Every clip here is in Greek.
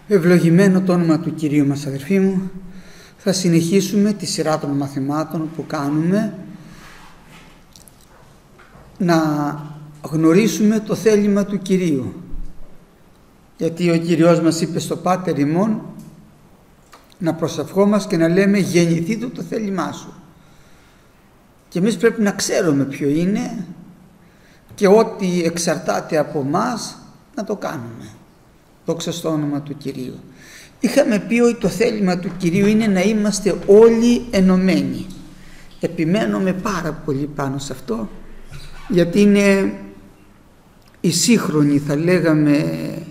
Ευλογημένο το όνομα του Κυρίου μας, αδερφοί μου. Θα συνεχίσουμε τη σειρά των μαθημάτων που κάνουμε να γνωρίσουμε το θέλημα του Κυρίου. Γιατί ο Κύριος μας είπε στο Πάτερ ημών να προσευχόμαστε και να λέμε γεννηθεί το θέλημά σου. Και εμείς πρέπει να ξέρουμε ποιο είναι και ό,τι εξαρτάται από μας να το κάνουμε. Δόξα στο όνομα του Κυρίου. Είχαμε πει ότι το θέλημα του Κυρίου είναι να είμαστε όλοι ενωμένοι. Επιμένουμε πάρα πολύ πάνω σε αυτό, γιατί είναι η σύγχρονη, θα λέγαμε,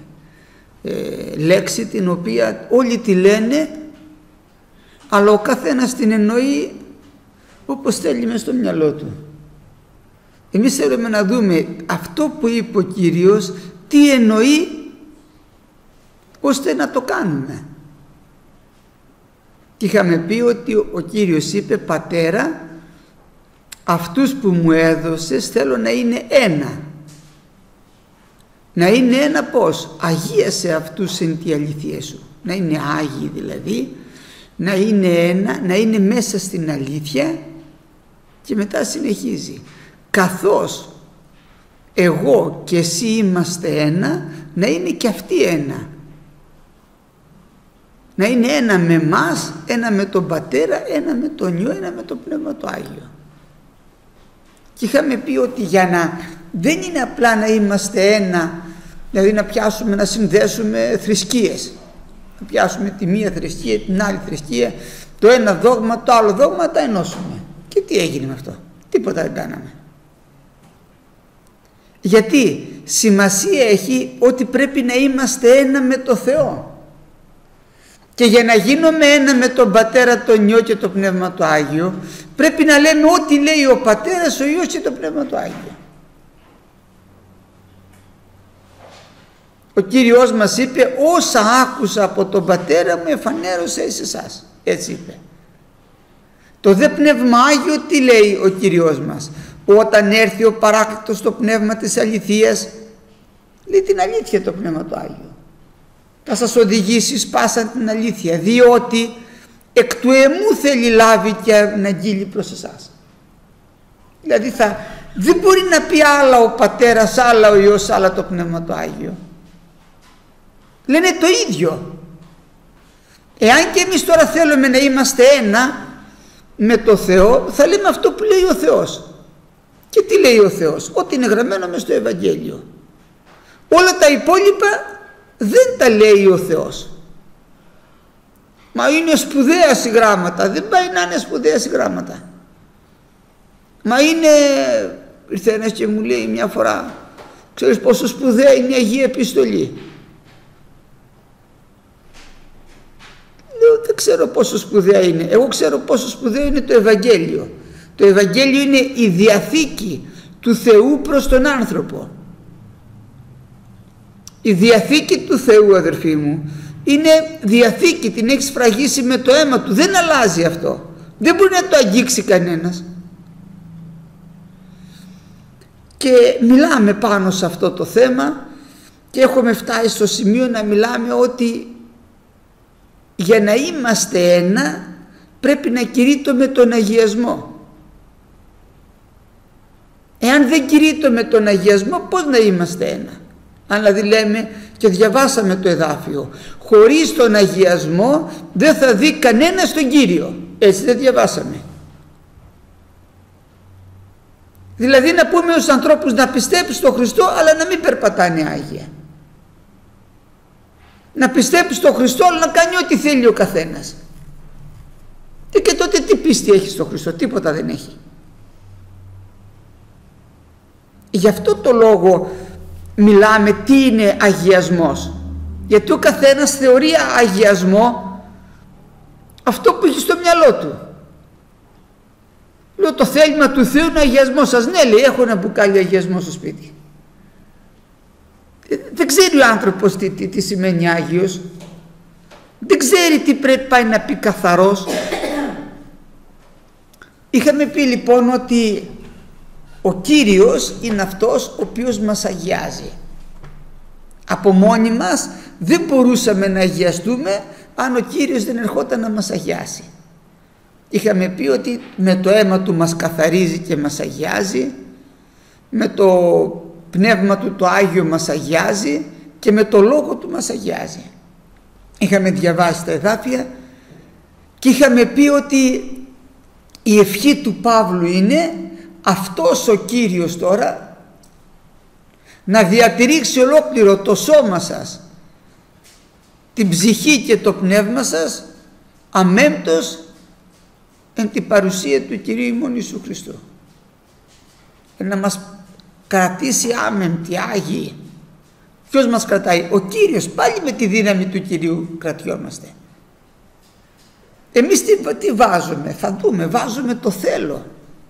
λέξη την οποία όλοι τη λένε, αλλά ο καθένας την εννοεί όπως θέλει μες στο μυαλό του. Εμείς θέλουμε να δούμε αυτό που είπε ο Κύριος, τι εννοεί, ώστε να το κάνουμε. Και είχαμε πει ότι ο Κύριος είπε, Πατέρα, αυτούς που μου έδωσες θέλω να είναι ένα. Να είναι ένα πώς? Αγίασε αυτούς εν τη αλήθεια σου. Να είναι άγιοι δηλαδή, να είναι ένα, να είναι μέσα στην αλήθεια. Και μετά συνεχίζει, καθώς εγώ και εσύ είμαστε ένα, να είναι και αυτοί ένα. Να είναι ένα με μας, ένα με τον Πατέρα, ένα με τον Υιό, ένα με το Πνεύμα το Άγιο. Και είχαμε πει ότι δεν είναι απλά να είμαστε ένα, δηλαδή να πιάσουμε, να συνδέσουμε θρησκείες. Να πιάσουμε τη μία θρησκεία, την άλλη θρησκεία, το ένα δόγμα, το άλλο δόγμα, τα ενώσουμε. Και τι έγινε με αυτό? Τίποτα δεν κάναμε. Γιατί σημασία έχει ότι πρέπει να είμαστε ένα με το Θεό. Και για να γίνουμε ένα με τον Πατέρα, τον Υιό και το Πνεύμα το Άγιο, πρέπει να λέμε ό,τι λέει ο Πατέρας, ο Υιός και το Πνεύμα το Άγιο. Ο Κύριος μας είπε, όσα άκουσα από τον Πατέρα μου εφανέρωσα εις εσάς. Έτσι είπε. Το δε Πνεύμα Άγιο τι λέει ο Κύριος μας? Όταν έρθει ο Παράκλητος το Πνεύμα της αληθείας, λέει την αλήθεια το Πνεύμα το Άγιο. Θα σας οδηγήσει σπάσαν την αλήθεια, διότι εκ του εμού θέλει λάβει και να αγγείλει προς εσάς. Δηλαδή δεν μπορεί να πει άλλα ο Πατέρας, άλλα ο Υιός, άλλα το Πνεύμα το Άγιο. Λένε το ίδιο. Εάν και εμείς τώρα θέλουμε να είμαστε ένα με το Θεό, θα λέμε αυτό που λέει ο Θεός. Και τι λέει ο Θεός? Ό,τι είναι γραμμένο μες στο Ευαγγέλιο. Όλα τα υπόλοιπα δεν τα λέει ο Θεός. Μα είναι σπουδαία συγγράμματα. Δεν πάει να είναι σπουδαία συγγράμματα. Μα είναι, ήρθε ένας και μου λέει μια φορά, ξέρεις πόσο σπουδαία είναι η Αγία Επιστολή? Λέω, δεν ξέρω πόσο σπουδαία είναι. Εγώ ξέρω πόσο σπουδαίο είναι το Ευαγγέλιο. Το Ευαγγέλιο είναι η διαθήκη του Θεού προς τον άνθρωπο. Η διαθήκη του Θεού, αδερφοί μου, είναι διαθήκη, την έχει σφραγίσει με το αίμα του, δεν αλλάζει αυτό, δεν μπορεί να το αγγίξει κανένας. Και μιλάμε πάνω σε αυτό το θέμα και έχουμε φτάσει στο σημείο να μιλάμε ότι για να είμαστε ένα πρέπει να κηρύττω με τον αγιασμό. Εάν δεν κηρύττω με τον αγιασμό, πώς να είμαστε ένα? Αν δηλαδή λέμε και διαβάσαμε το εδάφιο, χωρίς τον αγιασμό δεν θα δει κανένας τον Κύριο. Έτσι δεν διαβάσαμε? Δηλαδή να πούμε στους ανθρώπους να πιστέψουν στον Χριστό, αλλά να μην περπατάνε άγια. Να πιστέψουν στον Χριστό, αλλά να κάνει ό,τι θέλει ο καθένας. Και τότε τι πίστη έχει στον Χριστό? Τίποτα δεν έχει. Γι' αυτό το λόγο μιλάμε τι είναι αγιασμός. Γιατί ο καθένας θεωρεί αγιασμό αυτό που έχει στο μυαλό του. Λέω, το θέλημα του Θεού είναι αγιασμό σας. Ναι, λέει, έχω ένα μπουκάλι αγιασμό στο σπίτι. Δεν ξέρει ο άνθρωπος τι σημαίνει Άγιος. Δεν ξέρει τι πρέπει πάει να πει καθαρός. Είχαμε πει λοιπόν ότι ο Κύριος είναι αυτός ο οποίος μας αγιάζει. Από μόνοι μας δεν μπορούσαμε να αγιαστούμε αν ο Κύριος δεν ερχόταν να μας αγιάσει. Είχαμε πει ότι με το αίμα Του μας καθαρίζει και μας αγιάζει, με το Πνεύμα Του το Άγιο μας αγιάζει και με το Λόγο Του μας αγιάζει. Είχαμε διαβάσει τα εδάφια και είχαμε πει ότι η ευχή του Παύλου είναι αυτός ο Κύριος τώρα να διατηρήσει ολόκληρο το σώμα σας, την ψυχή και το πνεύμα σας αμέμπτος εν την παρουσία του Κυρίου ημών Ιησού Χριστού, να μας κρατήσει άμεμπτοι, άγιοι. Ποιος μας κρατάει? Ο Κύριος. Πάλι με τη δύναμη του Κυρίου κρατιόμαστε. Εμείς τι βάζουμε? Θα δούμε, βάζουμε το θέλω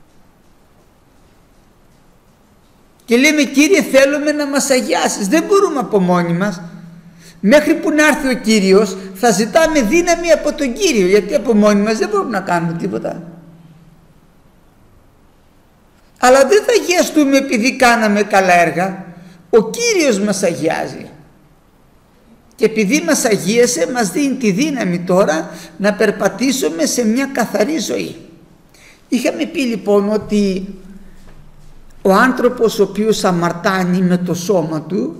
και λέμε Κύριε θέλουμε να μας αγιάσεις. Δεν μπορούμε από μόνοι μας. Μέχρι που να έρθει ο Κύριος θα ζητάμε δύναμη από τον Κύριο, γιατί από μόνοι μας δεν μπορούμε να κάνουμε τίποτα. Αλλά δεν θα αγιαστούμε επειδή κάναμε καλά έργα. Ο Κύριος μας αγιάζει και επειδή μας αγίασε μας δίνει τη δύναμη τώρα να περπατήσουμε σε μια καθαρή ζωή. Είχαμε πει λοιπόν ότι ο άνθρωπος ο οποίος αμαρτάνει με το σώμα του,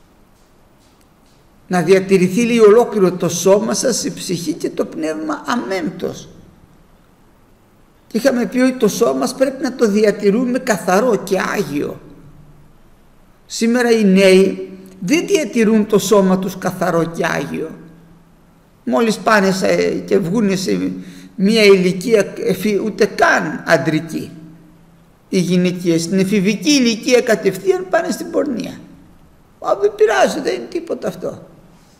να διατηρηθεί λέει ολόκληρο το σώμα σας, η ψυχή και το πνεύμα αμέμπτος. Και είχαμε πει ότι το σώμα μας πρέπει να το διατηρούμε καθαρό και άγιο. Σήμερα οι νέοι δεν διατηρούν το σώμα τους καθαρό και άγιο. Μόλις πάνε και βγουν σε μια ηλικία ούτε καν αντρική, οι γυναικείες, στην εφηβική ηλικία κατευθείαν πάνε στην πορνεία. Δεν πειράζει, δεν είναι τίποτα αυτό.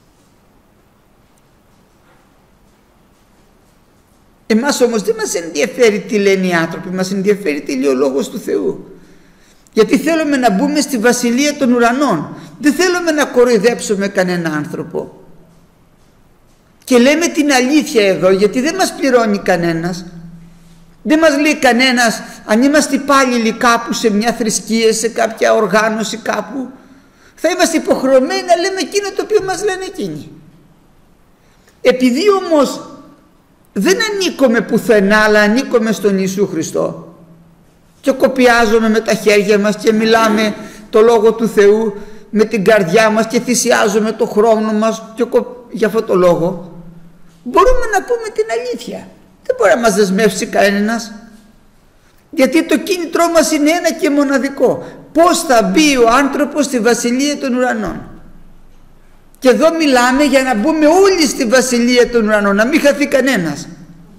Εμάς όμως δεν μας ενδιαφέρει τι λένε οι άνθρωποι, μας ενδιαφέρει τι λέει ο Λόγος του Θεού. Γιατί θέλουμε να μπούμε στη Βασιλεία των Ουρανών. Δεν θέλουμε να κοροϊδέψουμε κανένα άνθρωπο. Και λέμε την αλήθεια εδώ, γιατί δεν μας πληρώνει κανένας. Δεν μας λέει κανένας αν είμαστε υπάλληλοι κάπου σε μια θρησκεία, σε κάποια οργάνωση κάπου. Θα είμαστε υποχρεωμένοι να λέμε εκείνο το οποίο μας λένε εκείνοι. Επειδή όμως δεν ανήκουμε πουθενά, αλλά ανήκουμε στον Ιησού Χριστό και κοπιάζουμε με τα χέρια μας και μιλάμε το Λόγο του Θεού με την καρδιά μας και θυσιάζουμε το χρόνο μας και για αυτό το λόγο μπορούμε να πούμε την αλήθεια. Δεν μπορεί να μας δεσμεύσει κανένας, γιατί το κίνητρό μας είναι ένα και μοναδικό: πώς θα μπει ο άνθρωπος στη Βασιλεία των Ουρανών. Και εδώ μιλάμε για να μπούμε όλοι στη Βασιλεία των Ουρανών, να μην χαθεί κανένας.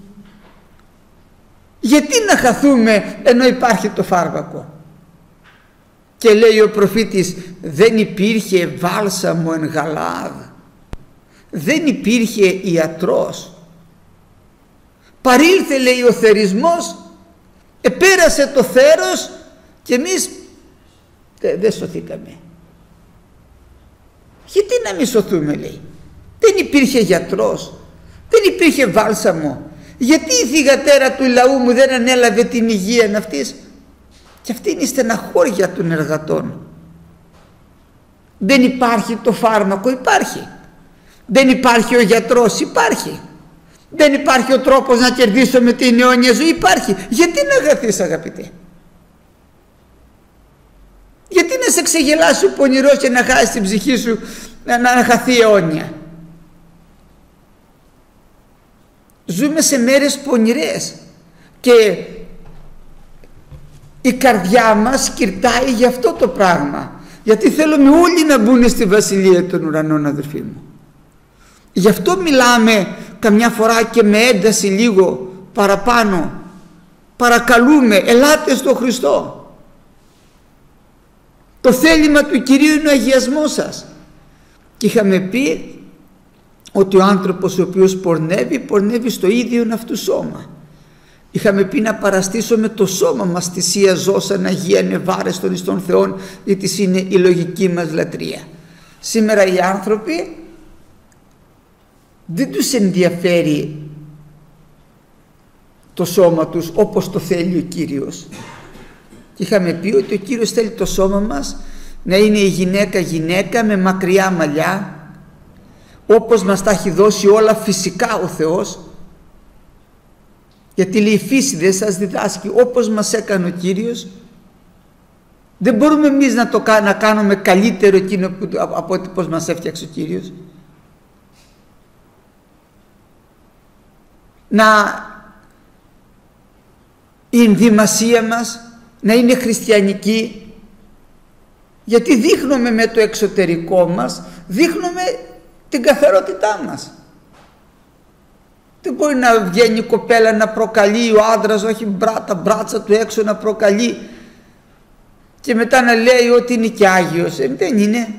Γιατί να χαθούμε ενώ υπάρχει το φάρμακο? Και λέει ο προφήτης, δεν υπήρχε βάλσαμο εν Γαλαάδ, δεν υπήρχε ιατρός. Παρήλθε, λέει, ο θερισμός, επέρασε το θέρος και εμείς δεν σωθήκαμε. Γιατί να μην σωθούμε, λέει? Δεν υπήρχε γιατρός, δεν υπήρχε βάλσαμο. Γιατί η θυγατέρα του λαού μου δεν ανέλαβε την υγεία αυτής? Και αυτή είναι η στεναχώρια των εργατών. Δεν υπάρχει το φάρμακο? Υπάρχει. Δεν υπάρχει ο γιατρός? Υπάρχει. Δεν υπάρχει ο τρόπος να κερδίσουμε την αιώνια ζωή? Υπάρχει. Γιατί να χαθείς, αγαπητέ? Γιατί να σε ξεγελάσει ο πονηρός και να χάσει την ψυχή σου, να χαθεί αιώνια? Ζούμε σε μέρες πονηρές και η καρδιά μας σκυρτάει για αυτό το πράγμα, γιατί θέλουμε όλοι να μπουν στη Βασιλεία των Ουρανών, αδερφοί μου. Γι' αυτό μιλάμε καμιά φορά και με ένταση λίγο παραπάνω. Παρακαλούμε, ελάτε στο Χριστό. Το θέλημα του Κυρίου είναι ο αγιασμός σας. Και είχαμε πει ότι ο άνθρωπος ο οποίος πορνεύει, πορνεύει στο ίδιο αυτού σώμα. Είχαμε πει να παραστήσουμε το σώμα μας θυσία ζώσαν αγία νεβάρεστον εις τον Θεόν, γιατί είναι η λογική μας λατρεία. Σήμερα οι άνθρωποι δεν τους ενδιαφέρει το σώμα τους όπως το θέλει ο Κύριος. Και είχαμε πει ότι ο Κύριος θέλει το σώμα μας να είναι η γυναίκα γυναίκα με μακριά μαλλιά, όπως μας τα έχει δώσει όλα φυσικά ο Θεός, γιατί λέει η φύση δεν σας διδάσκει, όπως μας έκανε ο Κύριος. Δεν μπορούμε εμείς να κάνουμε καλύτερο εκείνο από ό,τι πώς μας έφτιαξε ο Κύριος. Η ενδυμασία μας να είναι χριστιανική, γιατί δείχνουμε με το εξωτερικό μας, δείχνουμε την καθαρότητά μας. Δεν μπορεί να βγαίνει η κοπέλα να προκαλεί, ο άντρας όχι τα μπράτσα του έξω να προκαλεί και μετά να λέει ότι είναι και Άγιος. Δεν είναι.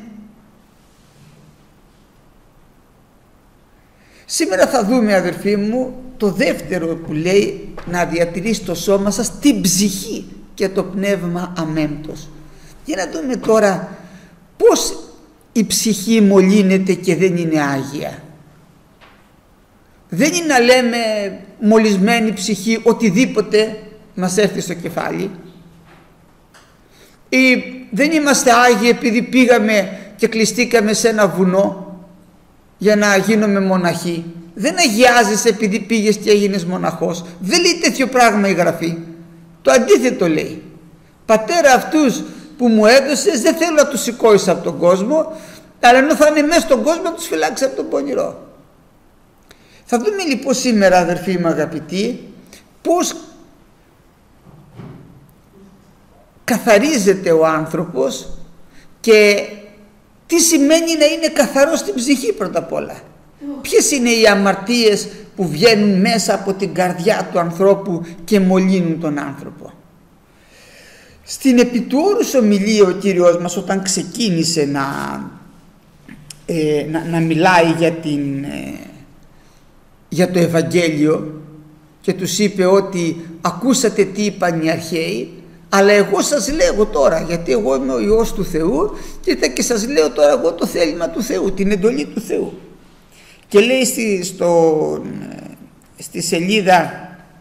Σήμερα θα δούμε, αδερφοί μου, το δεύτερο που λέει, να διατηρήσει το σώμα σας την ψυχή και το πνεύμα αμέμπτος. Για να δούμε τώρα πώς η ψυχή μολύνεται και δεν είναι άγια. Δεν είναι να λέμε μολυσμένη ψυχή οτιδήποτε μας έρθει στο κεφάλι, ή δεν είμαστε άγιοι επειδή πήγαμε και κλειστήκαμε σε ένα βουνό για να γίνουμε μοναχοί. Δεν αγιάζεσαι επειδή πήγες και έγινες μοναχός. Δεν λέει τέτοιο πράγμα η Γραφή. Το αντίθετο λέει. Πατέρα, αυτούς που μου έδωσες δεν θέλω να τους σηκώσεις από τον κόσμο, αλλά ενώ θα είναι μέσα στον κόσμο να τους φυλάξεις από τον πονηρό. Θα δούμε λοιπόν σήμερα, αδερφοί μου αγαπητοί, πώς καθαρίζεται ο άνθρωπος και τι σημαίνει να είναι καθαρός στην ψυχή πρώτα απ' όλα. Ποιες είναι οι αμαρτίες που βγαίνουν μέσα από την καρδιά του ανθρώπου και μολύνουν τον άνθρωπο. Στην επί του όρους ομιλία ο Κύριος μας, όταν ξεκίνησε να μιλάει για το Ευαγγέλιο και τους είπε ότι ακούσατε τι είπαν οι αρχαίοι, αλλά εγώ σας λέγω τώρα, γιατί εγώ είμαι ο Υιός του Θεού και σας λέω τώρα εγώ το θέλημα του Θεού, την εντολή του Θεού. Και λέει στη σελίδα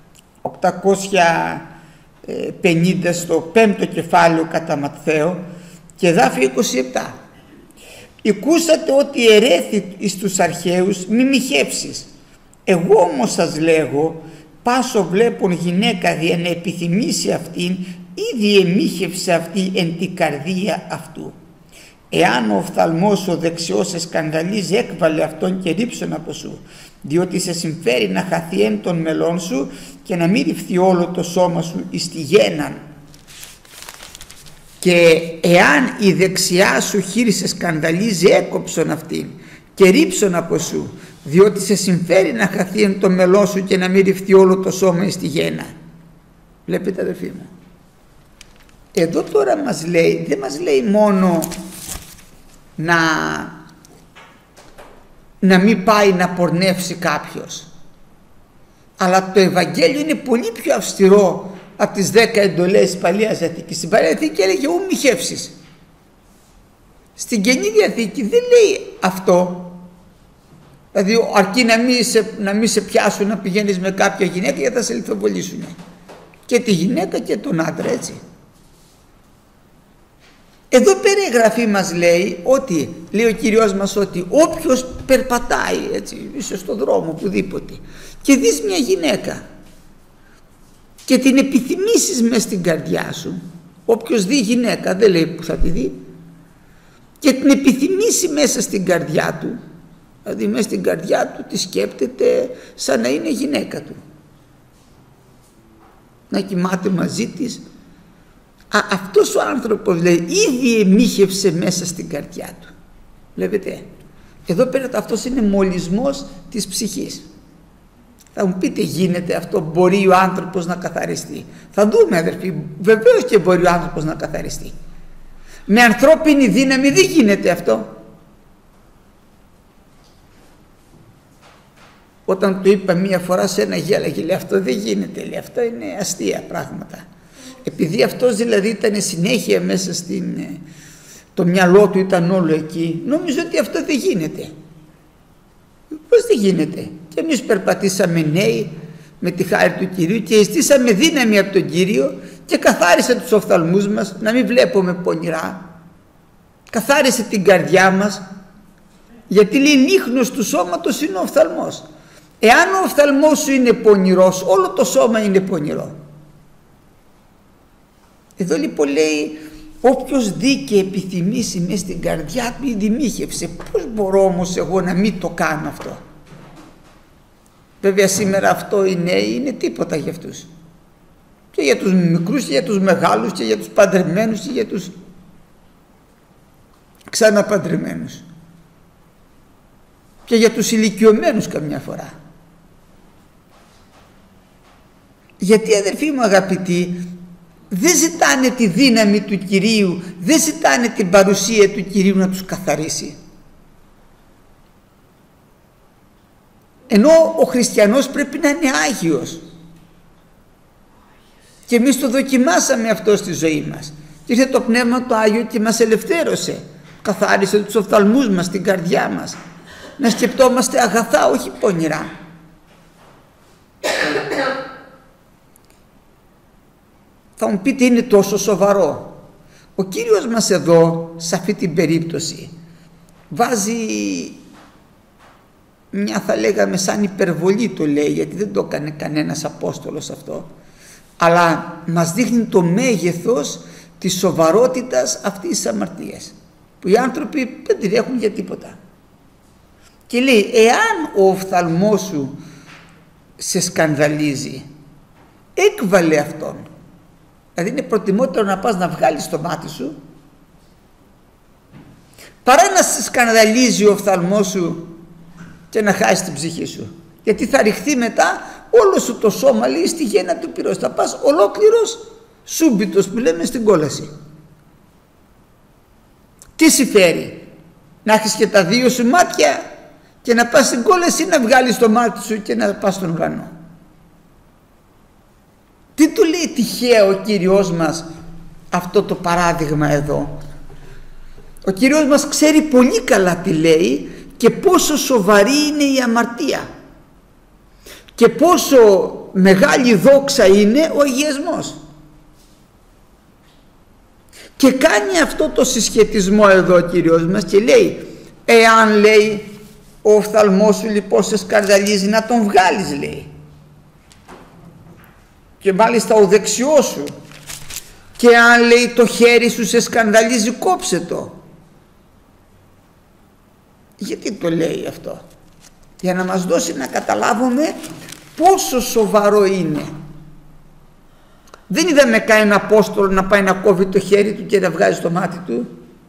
850 στο 5ο κεφάλαιο κατά Ματθαίο και δάφη 27. «Ηκούσατε ότι ερέθη εις τους αρχαίους μη μοιχεύσεις. Εγώ όμως σας λέγω, πάσο βλέπουν γυναίκα δια να επιθυμήσει αυτήν, ήδη εμίχευσε αυτή εν την καρδία αυτού. Εάν ο οφθαλμός ο δεξιός σε σκανδαλίζει, έκβαλε αυτόν και ρίψον από σου, διότι σε συμφέρει να χαθεί εν των μελών σου και να μην ρυφθεί όλο το σώμα σου εις τη γέναν. Και εάν η δεξιά σου χείλη σε σκανδαλίζει, έκοψον αυτήν και ρίψον από σου, διότι σε συμφέρει να χαθεί εν το μελό σου και να μην ρυφθεί όλο το σώμα εις τη γέννα». Βλέπετε, αδελφοί μου, εδώ τώρα μας λέει, δεν μας λέει μόνο να μην πάει να πορνεύσει κάποιος, αλλά το Ευαγγέλιο είναι πολύ πιο αυστηρό από τις 10 εντολές της Παλαιάς Διαθήκης. Στην Παλαιά Διαθήκη έλεγε ου μοιχεύσεις. Στην Καινή Διαθήκη δεν λέει αυτό. Δηλαδή αρκεί να μην σε πιάσουν να πηγαίνεις με κάποια γυναίκα γιατί θα σε λιθοβολήσουν. Και τη γυναίκα και τον άντρα, έτσι. Εδώ πέρα η Γραφή μας λέει ότι, λέει ο Κύριος μας, ότι όποιος περπατάει έτσι, είσαι στον δρόμο οπουδήποτε και δεις μια γυναίκα και την επιθυμήσεις μες στην καρδιά σου, όποιος δει γυναίκα, δεν λέει που θα τη δει, και την επιθυμήσει μέσα στην καρδιά του, δηλαδή μέσα στην καρδιά του τη σκέπτεται σαν να είναι γυναίκα του, να κοιμάται μαζί της, αυτός ο άνθρωπος, λέει, ήδη εμίχευσε μέσα στην καρδιά του. Βλέπετε, εδώ πέρα αυτός είναι μολυσμός της ψυχής. Θα μου πείτε, γίνεται αυτό, μπορεί ο άνθρωπος να καθαριστεί? Θα δούμε, αδερφοί, βεβαίως και μπορεί ο άνθρωπος να καθαριστεί. Με ανθρώπινη δύναμη δεν γίνεται αυτό. Όταν του είπα μία φορά σε ένα γέλαγε, λέει, αυτό δεν γίνεται, λέει, αυτό είναι αστεία πράγματα. Επειδή αυτός δηλαδή ήταν συνέχεια μέσα το μυαλό του ήταν όλο εκεί, νόμιζε ότι αυτό δεν γίνεται. Πώς δεν γίνεται? Και εμείς περπατήσαμε νέοι με τη χάρη του Κυρίου και αισθήσαμε δύναμη από τον Κύριο και καθάρισε τους οφθαλμούς μας να μην βλέπουμε πονηρά. καθάρισε την καρδιά μας, γιατί λέει νίχνος του σώματος είναι ο οφθαλμός. Εάν ο οφθαλμός σου είναι πονηρός, όλο το σώμα είναι πονηρό. Εδώ λοιπόν λέει, όποιος δει και επιθυμήσει μες στην καρδιά του η δημίχευσε. Πώς μπορώ όμως εγώ να μην το κάνω αυτό? Βέβαια σήμερα αυτό οι νέοι είναι τίποτα για αυτούς. Και για τους μικρούς και για τους μεγάλους και για τους παντρεμένους και για τους ξαναπαντρεμένους. Και για τους ηλικιωμένους καμιά φορά. Γιατί αδερφοί μου αγαπητοί, δεν ζητάνε τη δύναμη του Κυρίου, δεν ζητάνε την παρουσία του Κυρίου να τους καθαρίσει. Ενώ ο χριστιανός πρέπει να είναι Άγιος. Και εμείς το δοκιμάσαμε αυτό στη ζωή μας. Και ήρθε το Πνεύμα το Άγιο και μας ελευθέρωσε. Καθάρισε τους οφθαλμούς μας, την καρδιά μας. Να σκεπτόμαστε αγαθά, όχι πονηρά. Θα μου πείτε, είναι τόσο σοβαρό? Ο Κύριος μας εδώ, σε αυτή την περίπτωση, βάζει μια, θα λέγαμε, σαν υπερβολή το λέει, γιατί δεν το έκανε κανένας Απόστολος αυτό, αλλά μας δείχνει το μέγεθος της σοβαρότητας αυτής της αμαρτίας, που οι άνθρωποι δεν την έχουν για τίποτα. Και λέει, εάν ο οφθαλμός σου σε σκανδαλίζει, έκβαλε αυτόν. Δηλαδή είναι προτιμότερο να πας να βγάλεις το μάτι σου παρά να σε σκανδαλίζει ο οφθαλμός σου και να χάσεις την ψυχή σου. Γιατί θα ρηχθεί μετά όλο σου το σώμα, λέει, στη γέννα του πυρός. Θα πας ολόκληρος σούμπιτος που λέμε στην κόλαση. Τι συμφέρει? Να έχεις και τα δύο σου μάτια και να πας στην κόλαση, να βγάλεις το μάτι σου και να πας στον ουρανό? Τι του λέει τυχαίο ο Κύριος μας αυτό το παράδειγμα εδώ? Ο Κύριος μας ξέρει πολύ καλά τι λέει και πόσο σοβαρή είναι η αμαρτία και πόσο μεγάλη δόξα είναι ο αγιασμός. Και κάνει αυτό το συσχετισμό εδώ ο Κύριος μας και λέει, εάν, λέει, ο οφθαλμός σου λοιπόν σε σκανδαλίζει, να τον βγάλεις, λέει. Και μάλιστα ο δεξιός σου. Και αν, λέει, το χέρι σου σε σκανδαλίζει, κόψε το. Γιατί το λέει αυτό? Για να μας δώσει να καταλάβουμε πόσο σοβαρό είναι. Δεν είδαμε κανένα Απόστολο να πάει να κόβει το χέρι του και να βγάζει το μάτι του.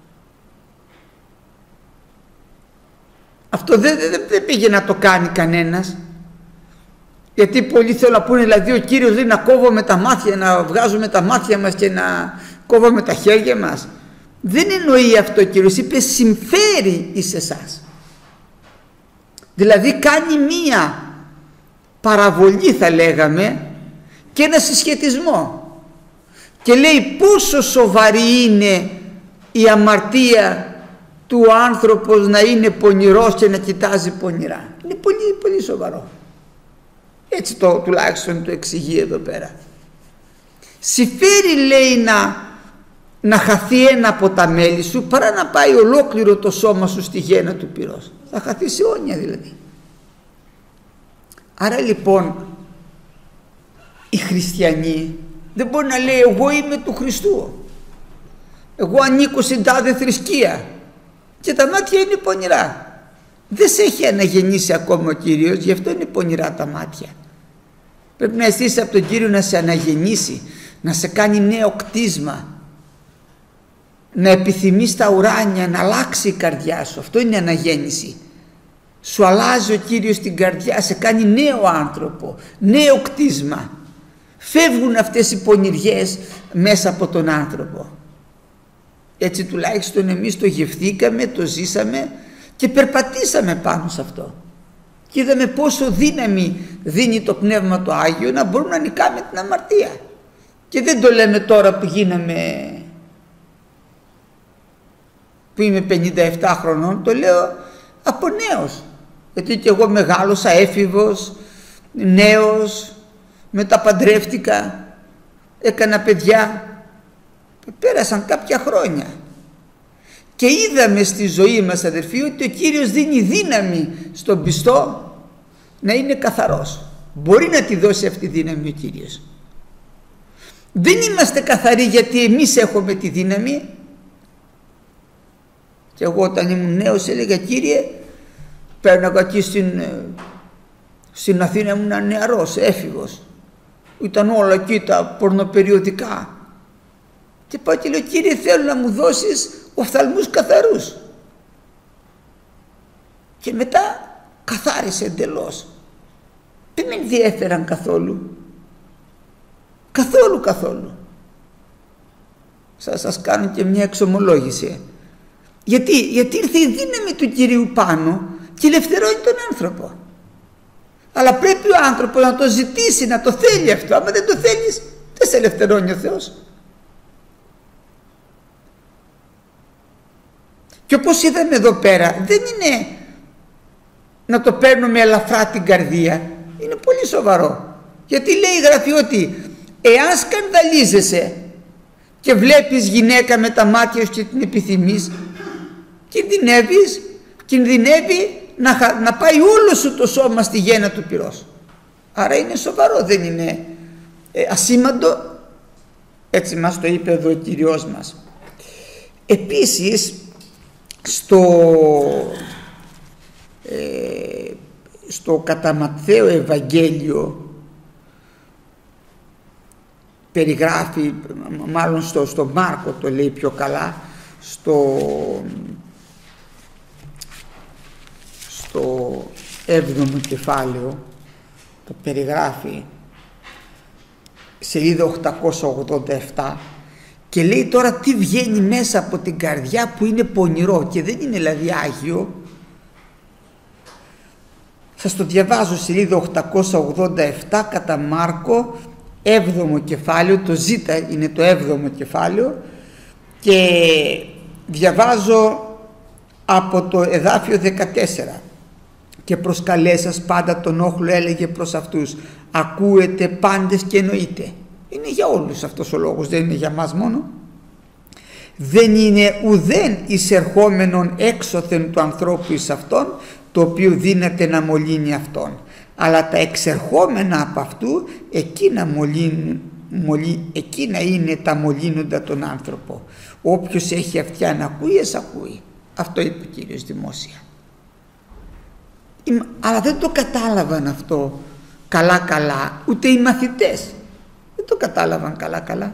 Αυτό δεν πήγε να το κάνει κανένας. Γιατί πολλοί θέλουν να πούνε, δηλαδή ο Κύριος λέει να κόβουμε τα μάτια, να βγάζουμε τα μάτια μας και να κόβουμε τα χέρια μας. Δεν εννοεί αυτό ο Κύριος, είπε συμφέρει εις εσάς. Δηλαδή κάνει μία παραβολή, θα λέγαμε, και ένα συσχετισμό. Και λέει πόσο σοβαρή είναι η αμαρτία του άνθρωπος να είναι πονηρός και να κοιτάζει πονηρά. Είναι πολύ πολύ σοβαρό. Έτσι τουλάχιστον το εξηγεί εδώ πέρα. Συμφέρει, λέει, να χαθεί ένα από τα μέλη σου παρά να πάει ολόκληρο το σώμα σου στη γέννα του πυρός. Θα χαθεί σε αιώνια δηλαδή. Άρα λοιπόν οι χριστιανοί δεν μπορεί να λέει εγώ είμαι του Χριστού, εγώ ανήκω στην τάδε θρησκεία και τα μάτια είναι πονηρά. Δεν σε έχει αναγεννήσει ακόμα ο Κύριος, γι' αυτό είναι πονηρά τα μάτια. Πρέπει να αισθήσεις από τον Κύριο να σε αναγεννήσει, να σε κάνει νέο κτίσμα, να επιθυμείς τα ουράνια, να αλλάξει η καρδιά σου. Αυτό είναι αναγέννηση. Σου αλλάζει ο Κύριος την καρδιά, σε κάνει νέο άνθρωπο, νέο κτίσμα. Φεύγουν αυτές οι πονηριές μέσα από τον άνθρωπο. Έτσι τουλάχιστον εμείς το γευθήκαμε, το ζήσαμε και περπατήσαμε πάνω σε αυτό. Και είδαμε πόσο δύναμη δίνει το Πνεύμα το Άγιο να μπορούμε να νικάμε την αμαρτία. Και δεν το λέμε τώρα που γίναμε, που είμαι 57 χρονών, το λέω από νέος. Γιατί και εγώ μεγάλωσα έφηβος, νέος, μετά παντρεύτηκα, έκανα παιδιά, πέρασαν κάποια χρόνια. Και είδαμε στη ζωή μας, αδερφοί, ότι ο Κύριος δίνει δύναμη στον πιστό να είναι καθαρός. Μπορεί να τη δώσει αυτή τη δύναμη ο Κύριος. Δεν είμαστε καθαροί γιατί εμείς έχουμε τη δύναμη. Και εγώ όταν ήμουν νέος έλεγα, Κύριε, πέρναγα εκεί στην Αθήνα, ήμουν νεαρός, έφηβος. Ήταν όλα εκεί τα πορνοπεριοδικά. Και πάω και λέω, Κύριε, θέλω να μου δώσεις οφθαλμούς καθαρούς. Και μετά καθάρισε εντελώς. Δεν με ενδιέφεραν καθόλου. Καθόλου. Σας κάνω και μια εξομολόγηση. Γιατί ήρθε η δύναμη του Κυρίου πάνω και ελευθερώνει τον άνθρωπο. Αλλά πρέπει ο άνθρωπος να το ζητήσει, να το θέλει αυτό. Άμα δεν το θέλεις, δεν σε ελευθερώνει ο Θεός. Και όπως είδαμε εδώ πέρα, δεν είναι να το παίρνουμε ελαφρά την καρδία. Είναι πολύ σοβαρό. Γιατί λέει η Γραφή ότι εάν σκανδαλίζεσαι και βλέπεις γυναίκα με τα μάτια σου και την επιθυμείς, κινδυνεύει να πάει όλο σου το σώμα στη γέννα του πυρός. Άρα είναι σοβαρό, δεν είναι ασήμαντο. Έτσι μας το είπε εδώ ο Κύριος μας. Επίσης στο κατά Ματθαίο Ευαγγέλιο περιγράφει, μάλλον στο Μάρκο το λέει πιο καλά, στο 7ο κεφάλαιο το περιγράφει, σελίδα 887, και λέει τώρα τι βγαίνει μέσα από την καρδιά που είναι πονηρό και δεν είναι δηλαδή άγιο. Σας το διαβάζω, σελίδα 887 κατά Μάρκο, 7ο κεφάλαιο, το Ζ είναι το 7ο κεφάλαιο, και διαβάζω από το εδάφιο 14. Και προσκαλέσας πάντα τον όχλο έλεγε προς αυτούς, ακούετε πάντες και εννοείτε. Είναι για όλους αυτός ο λόγος, δεν είναι για μας μόνο. Δεν είναι ουδέν εισερχόμενον έξωθεν του ανθρώπου εις αυτόν, το οποίο δύναται να μολύνει αυτόν. Αλλά τα εξερχόμενα από αυτού, εκείνα είναι τα μολύνοντα τον άνθρωπο. Όποιος έχει αυτιά να ακούει, ας ακούει. Αυτό είπε ο Κύριος δημόσια. Αλλά δεν το κατάλαβαν αυτό καλά, ούτε οι μαθητές δεν το κατάλαβαν καλά.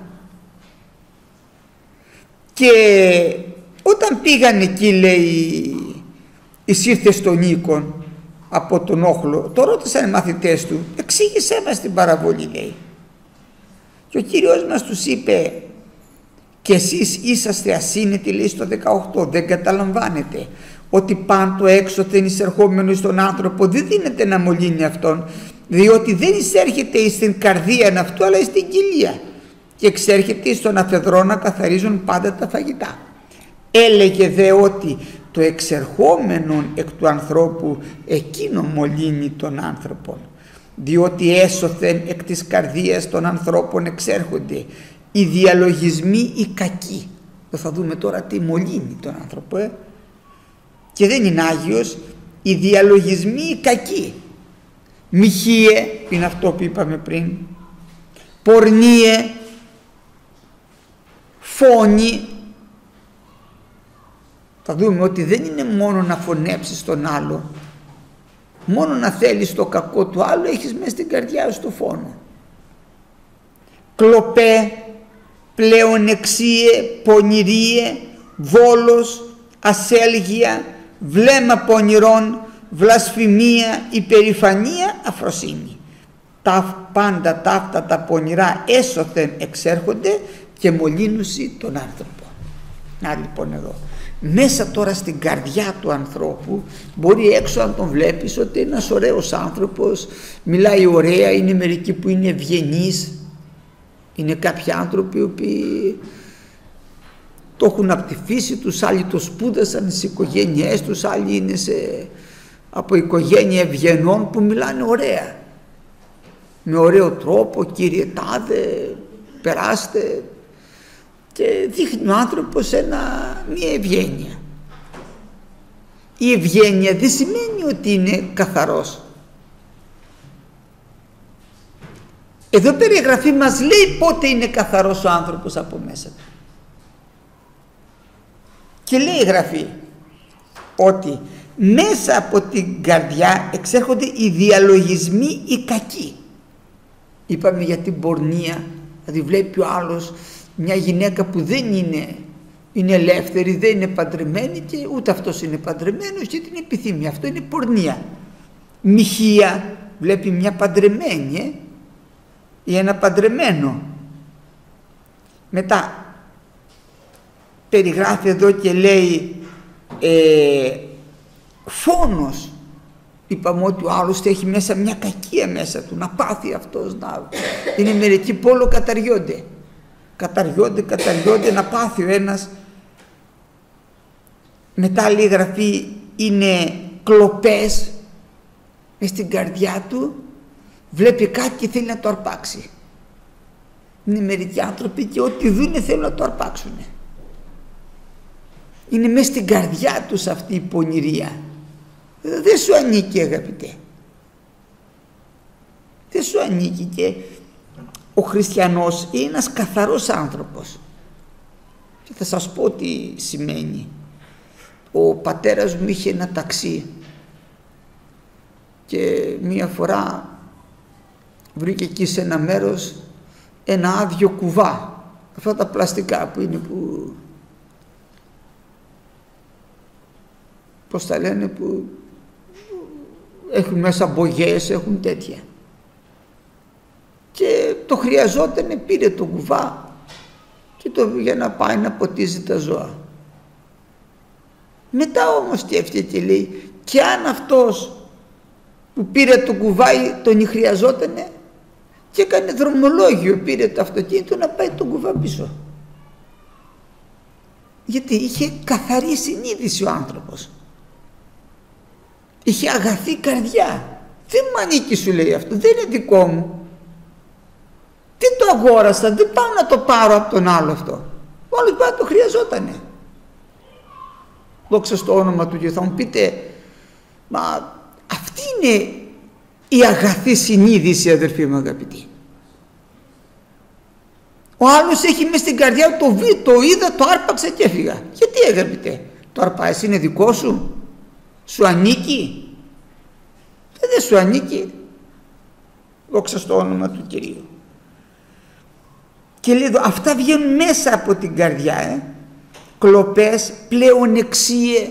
Και όταν πήγαν εκεί, λέει, εισήρθε στον οίκον από τον όχλο, το ρώτησαν οι μαθητές του, εξήγησέ μας την παραβολή, λέει. Και ο Κύριος μας τους είπε, και εσείς είσαστε ασύνετοι, λέει στο 18, δεν καταλαμβάνετε ότι πάντο έξωθεν εισερχόμενο στον άνθρωπο δεν δίνεται να μολύνει αυτόν, διότι δεν εισέρχεται στην καρδία αυτού αλλά στην κοιλία, και εξέρχεται στον αφεδρό να καθαρίζουν πάντα τα φαγητά. Έλεγε δε ότι το εξερχόμενο εκ του ανθρώπου εκείνο μολύνει τον άνθρωπο, διότι έσωθεν εκ της καρδίας των ανθρώπων εξέρχονται οι διαλογισμοί οι κακοί. Θα δούμε τώρα τι μολύνει τον άνθρωπο, και δεν είναι Άγιος, οι διαλογισμοί οι κακοί. Μοιχείε είναι αυτό που είπαμε πριν, πορνείε, φόνοι. Θα δούμε ότι δεν είναι μόνο να φωνέψεις τον άλλο, μόνο να θέλεις το κακό του άλλου, έχεις μέσα στην καρδιά σου το φόνο. Κλοπέ, πλεονεξίε, πονηρίε, βόλος, ασέλγεια, βλέμμα πονηρών, βλασφημία, υπερηφανία, αφροσύνη. Τα πάντα ταύτα τα πονηρά έσωθεν εξέρχονται και μολύνουσι τον άνθρωπο. Να λοιπόν εδώ, μέσα τώρα στην καρδιά του ανθρώπου, μπορεί έξω αν τον βλέπεις ότι είναι ένας ωραίος άνθρωπος, μιλάει ωραία, είναι μερικοί που είναι ευγενείς, είναι κάποιοι άνθρωποι οι οποίοι το έχουν από τη φύση τους, άλλοι το σπούδασαν στις οικογένειές τους, άλλοι είναι από οικογένεια ευγενών που μιλάνε ωραία, με ωραίο τρόπο, κύριε τάδε, περάστε, και δείχνει ο άνθρωπος μια ευγένεια. η ευγένεια δεν σημαίνει ότι είναι καθαρός. Εδώ περιγραφή μας λέει πότε είναι καθαρός ο άνθρωπος από μέσα του. Και λέει η Γραφή ότι μέσα από την καρδιά εξέρχονται οι διαλογισμοί οι κακοί. Είπαμε για την πορνεία, δηλαδή βλέπει ο άλλος μια γυναίκα που δεν είναι ελεύθερη, δεν είναι παντρεμένη και ούτε αυτός είναι παντρεμένος και την επιθυμεί. Αυτό είναι πορνεία. Μοιχεία, βλέπει μια παντρεμένη ή ένα παντρεμένο. Μετά περιγράφει εδώ και λέει φόνος. Είπαμε ότι ο άλλος έχει μέσα μια κακία μέσα του, να πάθει αυτός, να είναι μερικοί που όλο καταργιόνται να πάθει ο ένας. Μετά λέει Γραφή είναι κλοπές μες στην καρδιά του, βλέπει κάτι και θέλει να το αρπάξει. Είναι μερικοί άνθρωποι και ό,τι δούνε θέλουν να το αρπάξουν. Είναι μέσα στην καρδιά τους αυτή η πονηρία. Δεν σου ανήκει, αγαπητέ. Δεν σου ανήκει. Και ο χριστιανός είναι ένας καθαρός άνθρωπος. Και θα σας πω τι σημαίνει. Ο πατέρας μου είχε ένα ταξί και μία φορά βρήκε εκεί σε ένα μέρος ένα άδειο κουβά. Αυτά τα πλαστικά που είναι που... πώς τα λένε, που έχουν μέσα μπογιές, έχουν τέτοια. Και το χρειαζόταν, πήρε το κουβά και για να πάει να ποτίζει τα ζώα. Μετά όμως σκέφτηκε και λέει, και αν αυτός που πήρε το κουβάι τον χρειαζότανε και έκανε δρομολόγιο, πήρε το αυτοκίνητο να πάει τον κουβά πίσω. Γιατί είχε καθαρή συνείδηση ο άνθρωπος. Είχε αγαθή καρδιά. Δεν μου ανήκει, σου λέει αυτό, δεν είναι δικό μου. Δεν το αγόρασα, δεν πάω να το πάρω από τον άλλο αυτό. Ο άλλος πάει, το χρειαζότανε. Δόξα στο όνομα του Θεού. Θα μου πείτε, μα αυτή είναι η αγαθή συνείδηση, αδερφοί μου αγαπητοί. Ο άλλος έχει μέσα στην καρδιά το είδα, το άρπαξα και έφυγα. Γιατί, αγαπητέ, το αρπάεις, είναι δικό σου, σου ανήκει? Δεν σου ανήκει. Δόξα στο όνομα του Κυρίου. Και λέει εδώ, αυτά βγαίνουν μέσα από την καρδιά, κλοπές, πλεονεξία.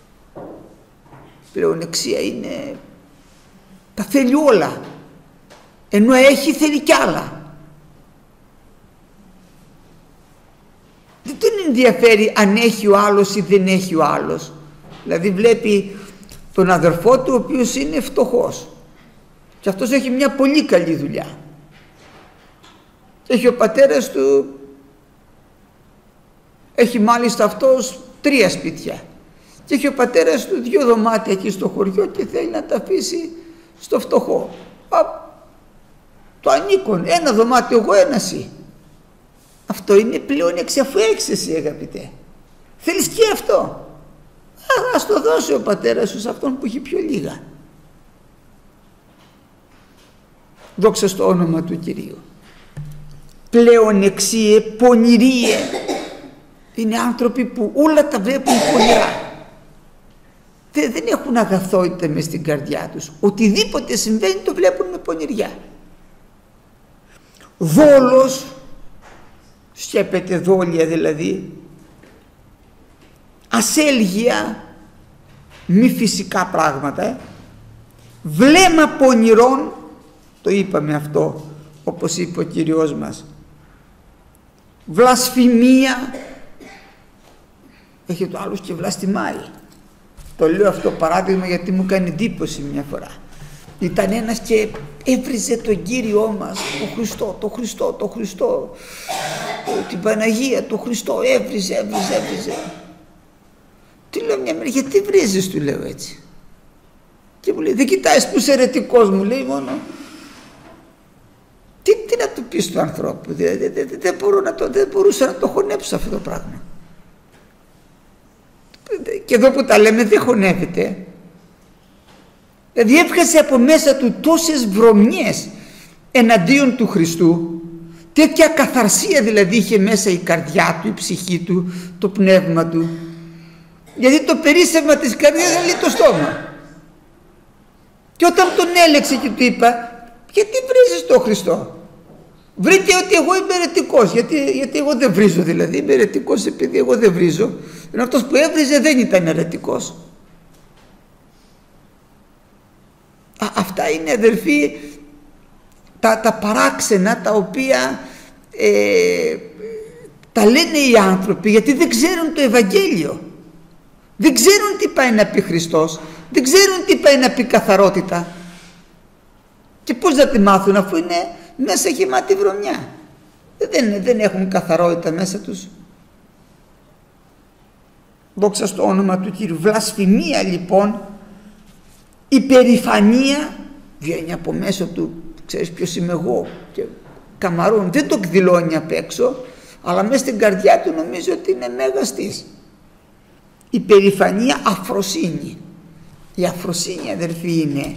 Πλεονεξία είναι, τα θέλει όλα, ενώ έχει θέλει κι άλλα. Δεν τον ενδιαφέρει αν έχει ο άλλος ή δεν έχει ο άλλος. Δηλαδή βλέπει τον αδερφό του ο οποίος είναι φτωχός και αυτός έχει μια πολύ καλή δουλειά. Έχει ο πατέρας του, έχει μάλιστα αυτός 3 σπίτια και έχει ο πατέρας του 2 δωμάτια εκεί στο χωριό και θέλει να τα αφήσει στο φτωχό. Το ανήκον, 1 δωμάτιο εγώ, 1 εσύ. Αυτό είναι πλεονεξία, αφού έχεις εσύ, αγαπητέ. Θέλεις και αυτό. Ας το δώσει ο πατέρας σου σε αυτόν που έχει πιο λίγα. Δόξα στο όνομα του Κυρίου. Πλεονεξίε, πονηρίε. Είναι άνθρωποι που όλα τα βλέπουν πονηρά. Δεν έχουν αγαθότητα μες στην καρδιά τους. Οτιδήποτε συμβαίνει το βλέπουν με πονηριά. Δόλος, σκέπεται δόλια δηλαδή, ασέλγεια, μη φυσικά πράγματα, βλέμμα πονηρών, το είπαμε αυτό όπως είπε ο Κύριος μας, βλασφημία, έχει το άλλος και βλαστημάει. Το λέω αυτό παράδειγμα γιατί μου κάνει εντύπωση μια φορά. Ήταν ένας και έβριζε τον Κύριό μας, τον Χριστό, τον Χριστό, τον Χριστό, την Παναγία, τον Χριστό, έβριζε. Τι λέω μια μέρα, γιατί βρίζεις, του λέω έτσι. Και μου λέει, δεν κοιτάζεις που είσαι αιρετικός, μου λέει μόνο. Τι να του πεις του ανθρώπου, δεν μπορούσα να το χωνέψω αυτό το πράγμα. και εδώ που τα λέμε δεν χωνεύεται. Δηλαδή έβγαζε από μέσα του τόσες βρωμιές εναντίον του Χριστού, τέτοια καθαρσία δηλαδή είχε μέσα η καρδιά του, η ψυχή του, το πνεύμα του, γιατί το περίσσευμα της καρδιάς λέει το στόμα. Και όταν τον έλεξε και του είπα, γιατί βρίζεις τον Χριστό? Βρήκε ότι εγώ είμαι αιρετικός, γιατί εγώ δεν βρίζω, δηλαδή είμαι αιρετικός επειδή εγώ δεν βρίζω, ενώ αυτός που έβριζε δεν ήταν αιρετικός. Αυτά είναι, αδερφοί, τα παράξενα τα οποία τα λένε οι άνθρωποι, γιατί δεν ξέρουν το Ευαγγέλιο, δεν ξέρουν τι πάει να πει Χριστός, δεν ξέρουν τι πάει να πει καθαρότητα. Και πώς να τη μάθουν αφού είναι μέσα γεμάτη βρωμιά? Δεν έχουν καθαρότητα μέσα τους. Δόξα στο όνομα του Κύριου. Βλασφημία λοιπόν, υπερηφανία, βγαίνει από μέσα του, ξέρεις ποιος είμαι εγώ, και καμαρών, δεν το εκδηλώνει απ' έξω, αλλά μέσα στην καρδιά του νομίζει ότι είναι μέγαστης. Υπερηφανία, αφροσύνη. Η αφροσύνη, αδερφοί, είναι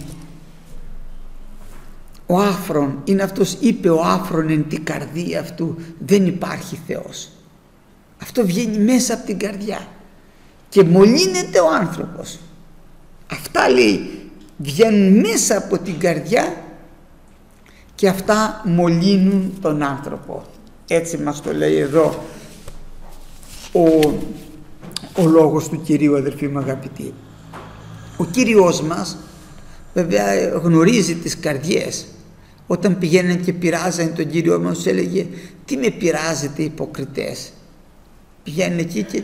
ο άφρον, είναι αυτός, είπε ο άφρον εν την καρδία αυτού δεν υπάρχει Θεός. Αυτό βγαίνει μέσα από την καρδιά και μολύνεται ο άνθρωπος. Αυτά λέει βγαίνουν μέσα από την καρδιά και αυτά μολύνουν τον άνθρωπο. Έτσι μας το λέει εδώ ο λόγος του Κυρίου, αδερφοί μου αγαπητοί. Ο Κύριος μας βέβαια γνωρίζει τις καρδιές. Όταν πηγαίνανε και πειράζανε τον Κύριο μας, έλεγε τι με πειράζετε υποκριτές? Πηγαίνανε εκεί και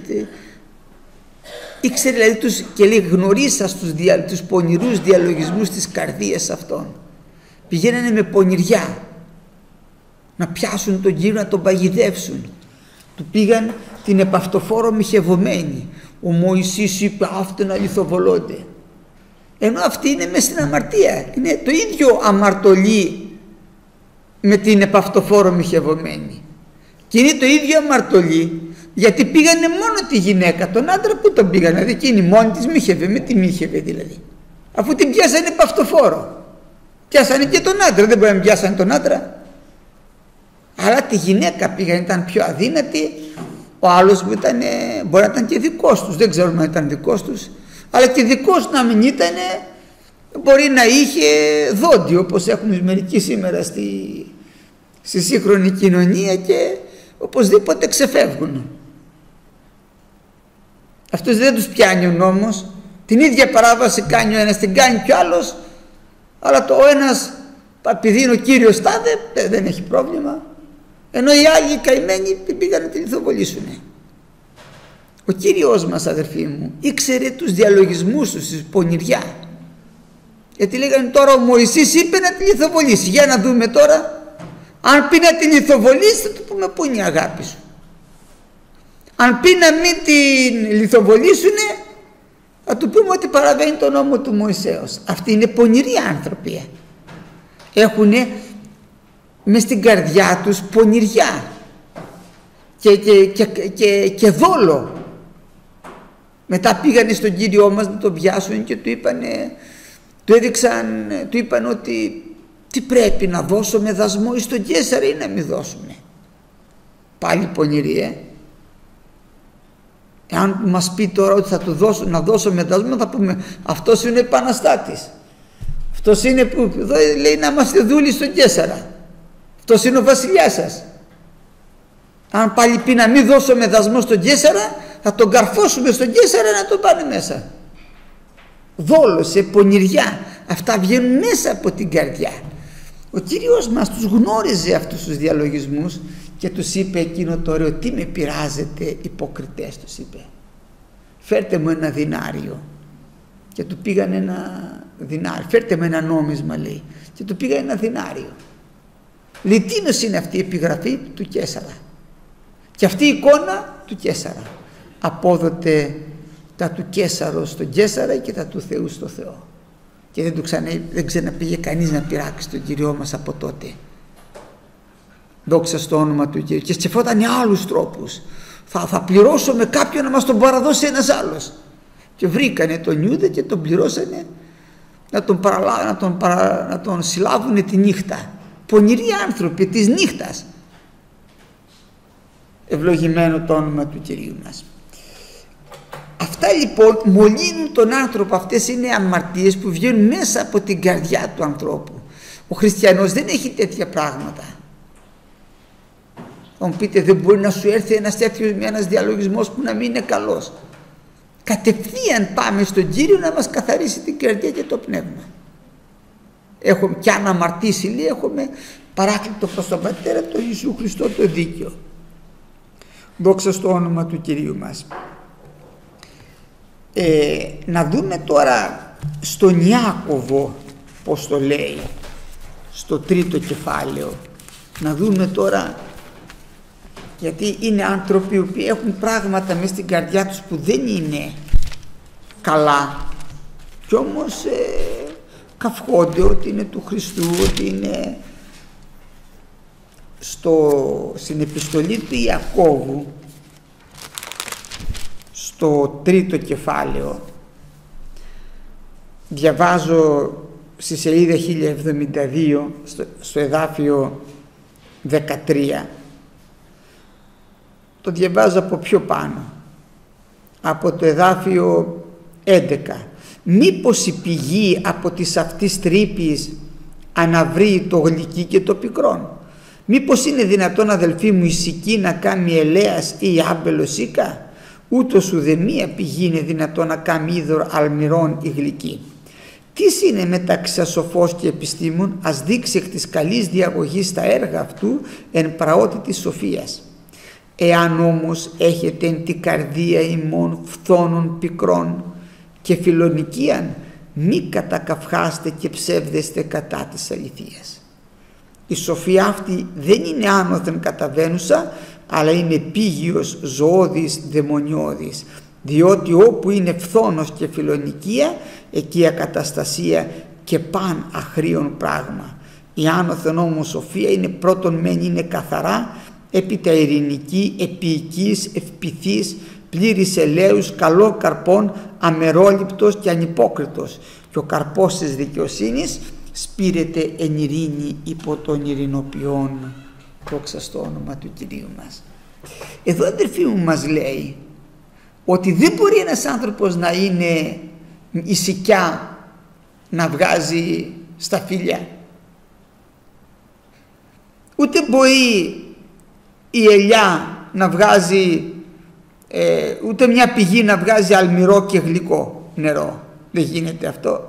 ήξερε δηλαδή και λέει γνωρίσα τους πονηρούς διαλογισμούς της καρδίας αυτών. Πηγαίνανε με πονηριά να πιάσουν τον Κύριο, να τον παγιδεύσουν. Του πήγαν την επαυτοφόρο μοιχευωμένη. Ο Μωυσής είπε αυτόν να λιθοβολώνται. Ενώ αυτή είναι μέσα στην αμαρτία. Είναι το ίδιο αμαρτωλή με την επαυτοφόρο μοιχευωμένη. Και είναι το ίδιο αμαρτωλή γιατί πήγανε μόνο τη γυναίκα. Τον άντρα που τον πήγανε, δηλαδή εκείνη μόνη της μύχευε, με τη μύχευε δηλαδή. Αφού την πιάσανε επαυτοφόρο. Πιάσανε και τον άντρα, δεν μπορεί να πιάσανε τον άντρα. Αλλά τη γυναίκα πήγαν, ήταν πιο αδύνατη. Ο άλλος που ήταν, μπορεί να ήταν και δικός τους, δεν ξέρουμε αν ήταν δικός τους, αλλά και δικός να μην ήταν, μπορεί να είχε δόντιο όπως έχουμε μερικοί σήμερα στη σύγχρονη κοινωνία και οπωσδήποτε ξεφεύγουν. Αυτούς δεν τους πιάνει ο νόμος, την ίδια παράβαση κάνει ο ένας, την κάνει και ο άλλος, αλλά ο ένας επειδή είναι ο Κύριος τάδε δεν έχει πρόβλημα, ενώ οι άλλοι καημένοι πήγαν να τη λιθοβολήσουνε. Ο Κύριος μας, αδερφοί μου, ήξερε τους διαλογισμούς τους, τη πονηριά. Γιατί λέγανε τώρα ο Μωυσής είπε να τη λιθοβολήσει. Για να δούμε τώρα, αν πει να τη λιθοβολήσει θα του πούμε πού είναι η αγάπη σου. Αν πει να μην τη λιθοβολήσουνε θα του πούμε ότι παραβαίνει τον νόμο του Μωυσέως. Αυτοί είναι πονηροί άνθρωποι. Έχουνε μες στην καρδιά τους πονηριά και δόλο. Μετά πήγανε στον Κύριό μας να τον πιάσουν και του είπαν ότι τι πρέπει να δώσουμε δασμό εις τον Καίσαρα ή να μην δώσουμε. Πάλι πονηρή, Εάν μας πει τώρα ότι θα του να δώσουμε δασμό, θα πούμε αυτός είναι ο επαναστάτης. Αυτός είναι που λέει να είμαστε δούλοι στον Καίσαρα. Αυτός είναι ο βασιλιάς σας. Αν πάλι πει να μην δώσουμε δασμό στον Καίσαρα, θα τον καρφώσουμε στον Καίσαρα να τον πάνε μέσα. Δόλωσε, πονηριά, αυτά βγαίνουν μέσα από την καρδιά. Ο Κύριος μας τους γνώριζε αυτούς τους διαλογισμούς και τους είπε εκείνο το ωραίο, τι με πειράζετε υποκριτές, τους είπε, φέρτε μου ένα δινάριο. Και του πήγαν ένα δινάριο, φέρτε με ένα νόμισμα, λέει, και του πήγαν ένα δινάριο. Λέει, τίνος είναι αυτή η επιγραφή του Καίσαρα και αυτή η εικόνα του Καίσαρα. Απόδοτε τα του Καίσαρος στον Καίσαρα και τα του Θεού στο Θεό. Και δεν ξαναπήγε κανείς να πειράξει τον Κυριό μας από τότε. Δόξα στο όνομα του Κυρίου. Και σκεφτόταν άλλους τρόπους. Θα πληρώσω με κάποιον να μας τον παραδώσει ένας άλλος. και βρήκανε τον Ιούδα και τον πληρώσανε να τον συλλάβουνε τη νύχτα. Πονηροί άνθρωποι της νύχτας. Ευλογημένο το όνομα του Κυρίου μας. Αυτά λοιπόν μολύνουν τον άνθρωπο. Αυτές είναι αμαρτίες που βγαίνουν μέσα από την καρδιά του ανθρώπου. Ο χριστιανός δεν έχει τέτοια πράγματα. Θα μου πείτε, δεν μπορεί να σου έρθει ένας διαλογισμός που να μην είναι καλός. Κατευθείαν πάμε στον Κύριο να μας καθαρίσει την καρδιά και το πνεύμα. Έχουμε κι αν αμαρτήσει, λέει, έχουμε παράκλητο προς τον Πατέρα, τον Ιησού Χριστό, το δίκαιο. Δόξα στο όνομα του Κυρίου μας. Να δούμε τώρα στον Ιάκωβο πως το λέει, στο 3ο κεφάλαιο. Να δούμε τώρα, γιατί είναι άνθρωποι που έχουν πράγματα μέσα στην καρδιά τους που δεν είναι καλά κι όμως καυχόνται ότι είναι του Χριστού, ότι είναι στην επιστολή του Ιακώβου, στο 3ο κεφάλαιο, διαβάζω στη σελίδα 1072 στο εδάφιο 13, το διαβάζω από πιο πάνω, από το εδάφιο 11. Μήπως η πηγή από της αυτής τρύπης αναβρεί το γλυκί και το πικρόν? Μήπως είναι δυνατόν, αδελφοί μου, η σική να κάνει ελέας ή άμπελος οίκα? Ούτως ουδεμία πηγή είναι δυνατόν να κάνει είδωρ αλμυρών ή γλυκί. Τίς είναι μεταξύ σοφός και επιστήμων? Ας δείξει εκ της καλής διαγωγής τα έργα αυτού εν πραότη της σοφίας. Εάν όμως έχετε εν την καρδία ημών φθόνων πικρών και φιλονικίαν, μη κατακαυχάστε και ψεύδεστε κατά της αληθείας. Η σοφία αυτή δεν είναι άνωθεν καταβαίνουσα, αλλά είναι πίγιος, ζωώδης, δαιμονιώδης, διότι όπου είναι φθόνος και φιλονικία, εκεί ακαταστασία και παν αχρίων πράγμα. Η άνωθεν όμως σοφία είναι πρώτον μεν είναι καθαρά, έπειτα ειρηνική, επίοικης, ευπηθής, πλήρης ελέους, καλό καρπών, αμερόληπτος και ανυπόκριτος, και ο καρπός της δικαιοσύνης σπείρεται εν ειρήνη υπό των ειρηνοποιών. Δόξα στο όνομα του Κυρίου μας. Εδώ, αδερφοί μου, μας λέει ότι δεν μπορεί ένας άνθρωπος να είναι η σικιά να βγάζει στα φύλλα, ούτε μπορεί η ελιά να βγάζει, ούτε μια πηγή να βγάζει αλμυρό και γλυκό νερό. Δεν γίνεται αυτό.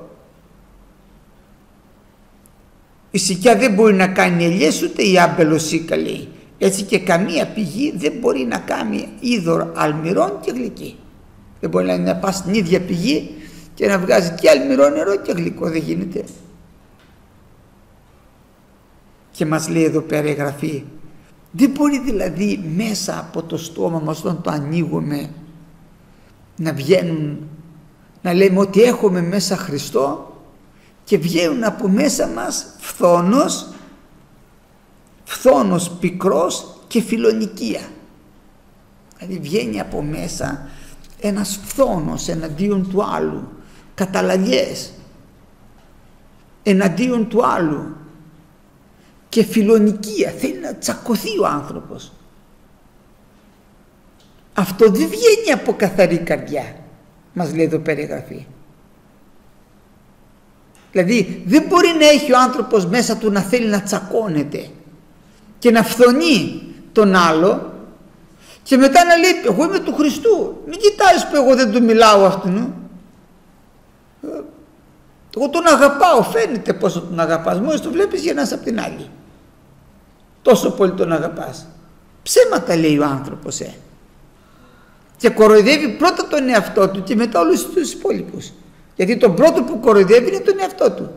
Η σικιά δεν μπορεί να κάνει ελιές, ούτε η άμπελοσίκα, λέει. Έτσι και καμία πηγή δεν μπορεί να κάνει είδωρ αλμυρών και γλυκή. Δεν μπορεί να πας στην ίδια πηγή και να βγάζει και αλμυρό νερό και γλυκό. Δεν γίνεται. Και μας λέει εδώ πέρα η Γραφή, δεν μπορεί δηλαδή μέσα από το στόμα μας όταν το ανοίγουμε να βγαίνουν, να λέμε ότι έχουμε μέσα Χριστό και βγαίνουν από μέσα μας φθόνος πικρός και φιλονικία. Δηλαδή βγαίνει από μέσα ένας φθόνος εναντίον του άλλου, καταλαγιές εναντίον του άλλου και φιλονικία, θέλει να τσακωθεί ο άνθρωπος. Αυτό δεν βγαίνει από καθαρή καρδιά, μας λέει εδώ πέρα η Γραφή. Δηλαδή δεν μπορεί να έχει ο άνθρωπος μέσα του να θέλει να τσακώνεται και να φθονεί τον άλλο και μετά να λέει εγώ είμαι του Χριστού, μην κοιτάζεις που εγώ δεν του μιλάω αυτόν, εγώ τον αγαπάω, φαίνεται πόσο τον αγαπάς, μόλις το βλέπεις γεννάς απ' την άλλη, τόσο πολύ τον αγαπάς. Ψέματα λέει ο άνθρωπος, και κοροϊδεύει πρώτα τον εαυτό του και μετά όλους τους υπόλοιπους, γιατί τον πρώτο που κοροϊδεύει είναι τον εαυτό του.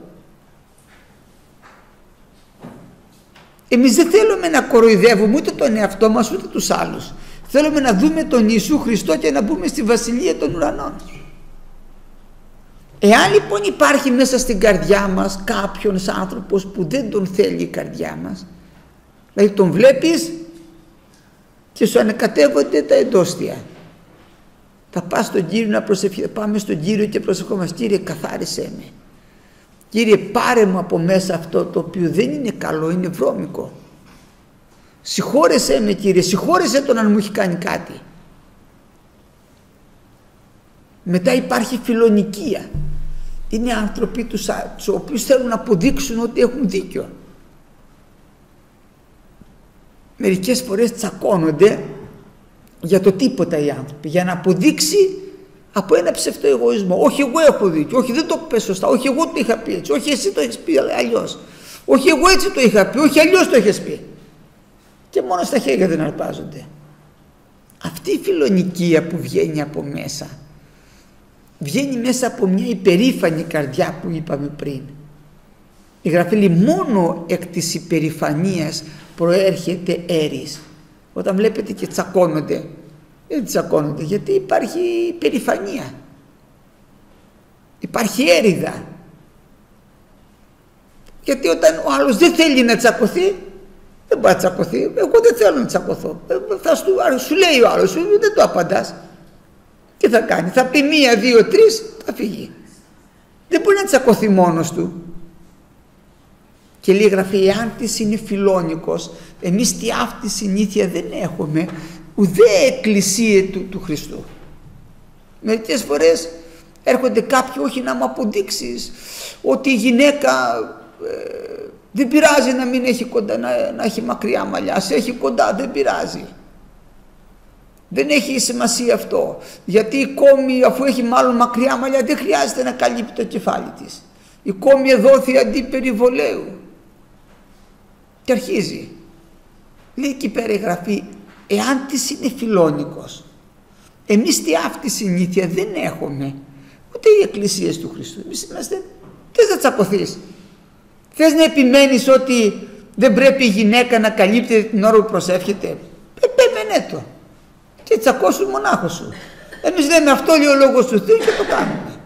Εμείς δεν θέλουμε να κοροϊδεύουμε ούτε τον εαυτό μας ούτε τους άλλους. Θέλουμε να δούμε τον Ιησού Χριστό και να μπούμε στη Βασιλεία των Ουρανών. Εάν λοιπόν υπάρχει μέσα στην καρδιά μας κάποιος άνθρωπος που δεν τον θέλει η καρδιά μας, δηλαδή τον βλέπεις και σου ανακατεύονται τα εντόστια, Θα πας στον Κύριο να προσευχηθείς. Πάμε στον Κύριο και προσευχόμαστε. Κύριε, καθάρισέ με. Κύριε, πάρε μου από μέσα αυτό το οποίο δεν είναι καλό, είναι βρώμικο. Συγχώρεσέ με, Κύριε, συγχώρεσέ τον αν μου έχει κάνει κάτι. Μετά υπάρχει φιλονικία. Είναι άνθρωποι τους οποίους θέλουν να αποδείξουν ότι έχουν δίκιο. Μερικές φορές τσακώνονται για το τίποτα οι άνθρωποι, για να αποδείξει από ένα ψευτό εγωισμό. Όχι, εγώ έχω δίκιο, όχι, δεν το πες σωστά, όχι, εγώ το είχα πει έτσι, όχι, εσύ το έχεις πει αλλιώς, όχι, εγώ έτσι το είχα πει, όχι, αλλιώς το έχεις πει. Και μόνο στα χέρια δεν αρπάζονται. Αυτή η φιλονικία που βγαίνει από μέσα, βγαίνει μέσα από μια υπερήφανη καρδιά που είπαμε πριν. Η Γραφή λέει μόνο εκ της υπερηφανίας προέρχεται έρης. Όταν βλέπετε και τσακώνονται, δεν τσακώνονται γιατί υπάρχει υπερηφανία, υπάρχει έριδα. Γιατί όταν ο άλλος δεν θέλει να τσακωθεί, δεν μπορεί να τσακωθεί. Εγώ δεν θέλω να τσακωθώ. Σου λέει ο άλλος, δεν το απαντάς. Τι θα κάνει, θα πει 1, 2, 3, θα φύγει. Δεν μπορεί να τσακωθεί μόνος του. Και λέει η Γραφή, εάν της είναι φιλόνικος, εμείς τι αυτή συνήθεια δεν έχουμε, ουδέ εκκλησία του Χριστού. Μερικές φορές έρχονται κάποιοι, όχι να μου αποδείξεις ότι η γυναίκα δεν πειράζει να μην έχει κοντά, να έχει μακριά μαλλιά, σε έχει κοντά, δεν πειράζει. Δεν έχει σημασία αυτό, γιατί η κόμη, αφού έχει μάλλον μακριά μαλλιά, δεν χρειάζεται να καλύπτει το κεφάλι της. Η κόμη εδόθη αντί περιβολέου. Και αρχίζει. Λέει εκεί πέρα η Γραφή, εάν της είναι φιλόνικος, εμείς τι αυτή συνήθεια δεν έχουμε, ούτε οι εκκλησίες του Χριστού. Εμείς είμαστε, θες να τσακωθείς, θες να επιμένεις ότι δεν πρέπει η γυναίκα να καλύπτει την ώρα που προσεύχεται, επέμενε το και τσακώσου μονάχος σου. Εμείς λέμε αυτό λέει ο Λόγος του Θεού και το κάνουμε.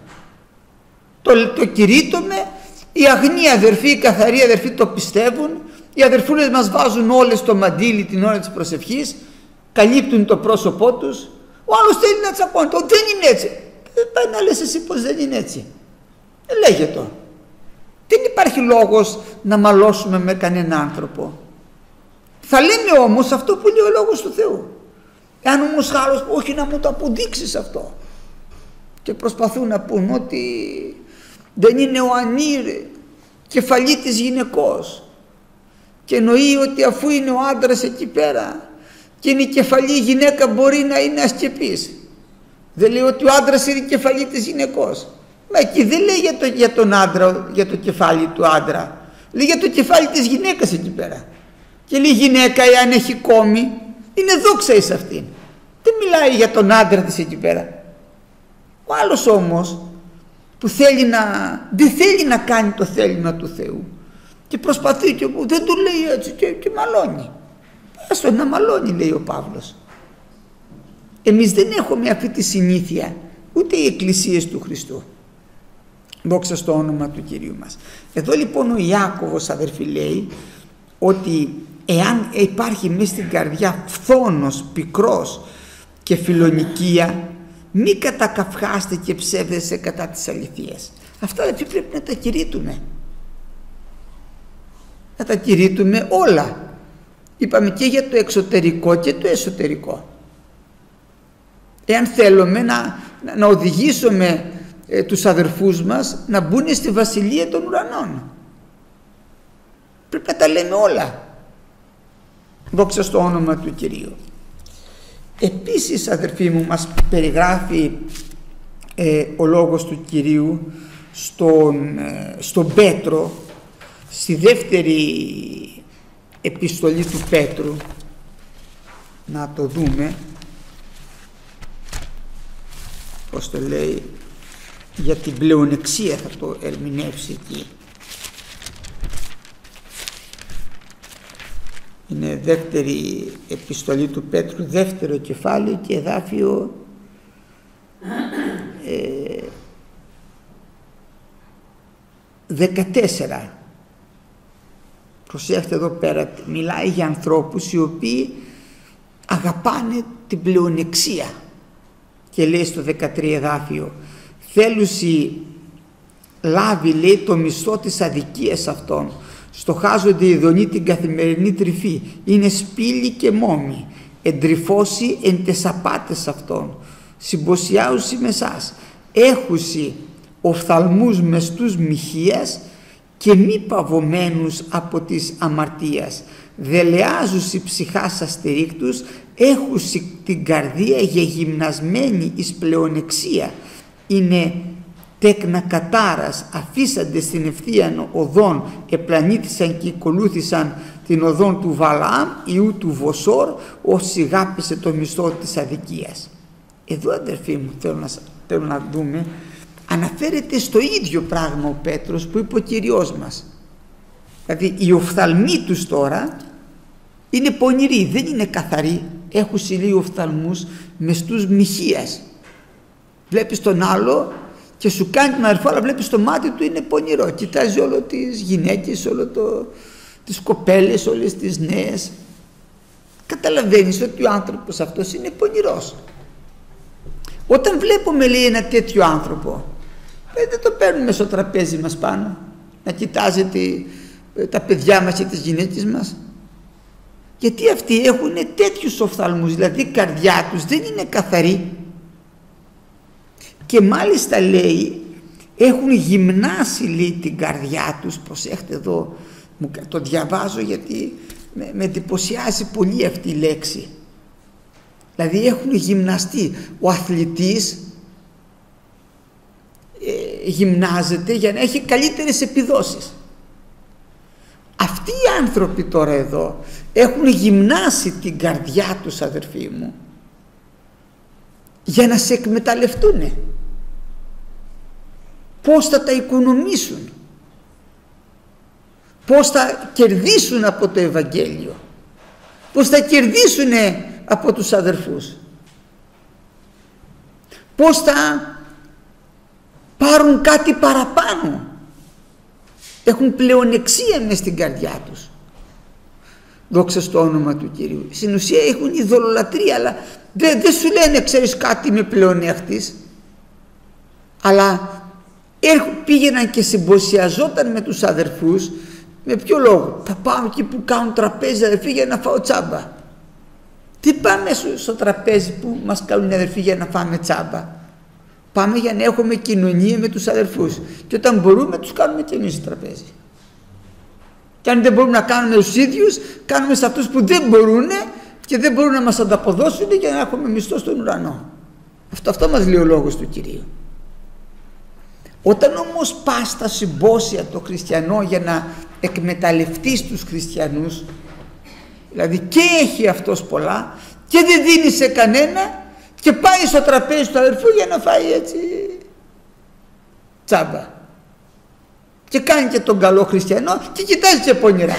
Το κηρύττουμε, οι αγνοί αδερφοί, οι καθαροί αδερφοί το πιστεύουν, οι αδερφούλες μας βάζουν όλες το μαντίλι την ώρα της προσευχής, καλύπτουν το πρόσωπό τους. Ο άλλος θέλει να τσακώνεται, δεν είναι έτσι. Πάει να λες εσύ πως δεν είναι έτσι. Λέγε το. Δεν υπάρχει λόγος να μαλώσουμε με κανέναν άνθρωπο. Θα λέμε όμως αυτό που λέει ο Λόγος του Θεού. Εάν όμως άλλος, όχι να μου το αποδείξεις αυτό. Και προσπαθούν να πούν ότι δεν είναι ο ανήρ κεφαλή της γυναικός. Και εννοεί ότι αφού είναι ο άντρας εκεί πέρα και είναι η κεφαλή, η γυναίκα μπορεί να είναι ασκεπής. Δεν λέει ότι ο άντρας είναι η κεφαλή της γυναικός. Μα εκεί δεν λέει για τον άντρα, για το κεφάλι του άντρα. Λέει για το κεφάλι της γυναίκας εκεί πέρα. Και λέει η γυναίκα, εάν έχει κόμη, είναι δόξα εις αυτήν. Δεν μιλάει για τον άντρα της εκεί πέρα. Ο άλλος όμως που δεν θέλει να κάνει το θέλημα του Θεού και προσπαθεί και δεν του λέει έτσι και μαλώνει. Άστο να μαλώνει, λέει ο Παύλος. Εμείς δεν έχουμε αυτή τη συνήθεια, ούτε οι εκκλησίες του Χριστού. Δόξα στο όνομα του Κυρίου μας. Εδώ λοιπόν ο Ιάκωβος, αδερφοί, λέει ότι εάν υπάρχει μέσα στην καρδιά φθόνος, πικρός και φιλονικία, μη κατακαυχάστε και ψεύδεσαι κατά της αληθείας. Αυτά αδερφοί πρέπει να τα κηρύττουμε. Να τα κηρύττουμε όλα. Είπαμε και για το εξωτερικό και το εσωτερικό. Εάν θέλουμε να οδηγήσουμε τους αδερφούς μας να μπουν στη βασιλεία των ουρανών, πρέπει να τα λέμε όλα. Δόξα στο όνομα του Κυρίου. Επίσης, αδερφοί μου, μας περιγράφει ο Λόγος του Κυρίου στον Πέτρο, στη δεύτερη επιστολή του Πέτρου. Να το δούμε πως το λέει, για την πλεονεξία θα το ερμηνεύσει εκεί. Είναι δεύτερη επιστολή του Πέτρου, δεύτερο κεφάλαιο και εδάφιο 14. Προσέχετε εδώ πέρα, μιλάει για ανθρώπους οι οποίοι αγαπάνε την πλεονεξία και λέει στο 13 εδάφιο, θέλουσι λάβει, λέει, το μισθό της αδικίας αυτών, στοχάζονται οι δονοί την καθημερινή τρυφή, είναι σπήλοι και μόμοι, εντρυφώσει εν τες απάτες αυτών, συμποσιάουσι με εσάς, έχουσι οφθαλμούς μεστούς μοιχείας και μη παβωμένους από της αμαρτίας, δελεάζουσι ψυχάς αστερίκτους, έχουσι την καρδία γεγυμνασμένη εις πλεονεξία, είναι τέκνα κατάρας, αφήσαντε στην ευθείαν οδόν, επλανήθησαν και ακολούθησαν την οδόν του Βαλαάμ ιού του Βοσόρ, όσοι γάπησε το μισθό της αδικίας. Εδώ, αδερφοί μου, θέλω να δούμε, αναφέρεται στο ίδιο πράγμα ο Πέτρος που είπε ο Κυριός μας. Δηλαδή οι οφθαλμοί τους τώρα είναι πονηροί, δεν είναι καθαροί, έχουν συλλεί οφθαλμούς μεστούς μοιχείας. Βλέπεις τον άλλο και σου κάνει τον αδερφό, αλλά βλέπεις το μάτι του είναι πονηρό, κοιτάζει όλο τις γυναίκες, τις κοπέλες, όλες τις νέες. Καταλαβαίνεις ότι ο άνθρωπος αυτός είναι πονηρός. Όταν βλέπουμε, λέει, ένα τέτοιο άνθρωπο, δεν το παίρνουμε στο τραπέζι μας πάνω να κοιτάζει τα παιδιά μας και τις γυναίκες μας, γιατί αυτοί έχουν τέτοιους οφθαλμούς, δηλαδή η καρδιά τους δεν είναι καθαρή και μάλιστα, λέει, έχουν γυμνάσει, λέει, την καρδιά τους. Προσέχτε εδώ, το διαβάζω γιατί με εντυπωσιάζει πολύ αυτή η λέξη. Δηλαδή έχουν γυμναστεί. Ο αθλητής γυμνάζεται για να έχει καλύτερες επιδόσεις. Αυτοί οι άνθρωποι τώρα εδώ έχουν γυμνάσει την καρδιά τους, αδερφοί μου, για να σε εκμεταλλευτούν. Πώς θα τα οικονομήσουν, πώς θα κερδίσουν από το Ευαγγέλιο, πώς θα κερδίσουν από τους αδερφούς, πώς θα πάρουν κάτι παραπάνω. Έχουν πλεονεξία μες στην καρδιά τους. Δόξα στο όνομα του Κυρίου. Στην ουσία έχουν ειδωλολατρία, αλλά δεν σου λένε, ξέρεις κάτι, είμαι πλεονέκτης, αλλά πήγαιναν και συμποσιαζόταν με τους αδερφούς. Με ποιο λόγο? Θα πάω εκεί που κάνουν τραπέζι, αδερφοί, για να φάω τσάμπα. Τι πάμε στο τραπέζι που μας κάνουν οι αδερφοί για να φάμε τσάμπα? Πάμε για να έχουμε κοινωνία με τους αδερφούς, και όταν μπορούμε τους κάνουμε και εμείς στο τραπέζι. Και αν δεν μπορούμε να κάνουμε τους ίδιους, κάνουμε σε αυτούς που δεν μπορούν και δεν μπορούν να μας ανταποδώσουν για να έχουμε μισθό στον ουρανό. Αυτό μας λέει ο λόγος του Κυρίου. Όταν όμως πας στα συμπόσια το χριστιανό για να εκμεταλλευτείς τους χριστιανούς, δηλαδή και έχει αυτός πολλά και δεν δίνει σε κανένα, και πάει στο τραπέζι του αδερφού για να φάει έτσι τσάμπα, και κάνει και τον καλό χριστιανό και κοιτάζει και πονηρά.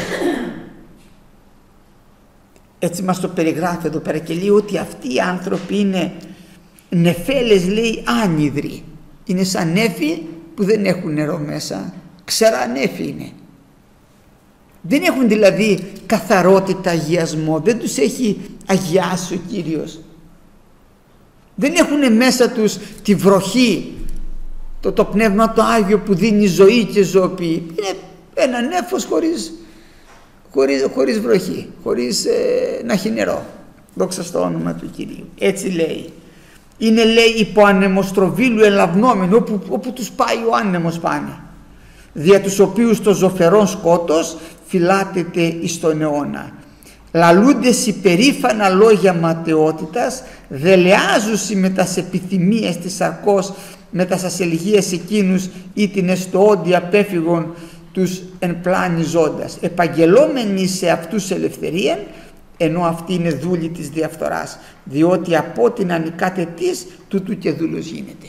Έτσι μας το περιγράφει εδώ πέρα και λέει ότι αυτοί οι άνθρωποι είναι νεφέλες, λέει, άνυδροι. Είναι σαν νέφη που δεν έχουν νερό μέσα, ξερά νέφη είναι. Δεν έχουν δηλαδή καθαρότητα, αγιασμό, δεν τους έχει αγιάσει ο Κύριος. Δεν έχουν μέσα τους τη βροχή, το Πνεύμα το Άγιο που δίνει ζωή και ζωοποιεί. Είναι ένα νέφος χωρίς βροχή, χωρίς να έχει νερό. Δόξα στο όνομα του Κυρίου. Έτσι λέει. Είναι, λέει, υπό ανεμοστροβίλου ελαβνόμενοι, όπου τους πάει ο άνεμος πάνε, δια τους οποίους το ζωφερόν σκότος φυλάτεται εις τον αιώνα. Λαλούντες υπερήφανα λόγια ματαιότητας, δελεάζουσι με τας επιθυμίες της σαρκός, με τας ασελγίες εκείνους ή την εστοόντι απέφυγον τους εν πλάνη ζώντας, επαγγελόμενοι σε αυτούς ελευθερίαν, ενώ αυτή είναι δούλη της διαφθοράς, διότι από την ανικάτε της τούτου και δούλος γίνεται.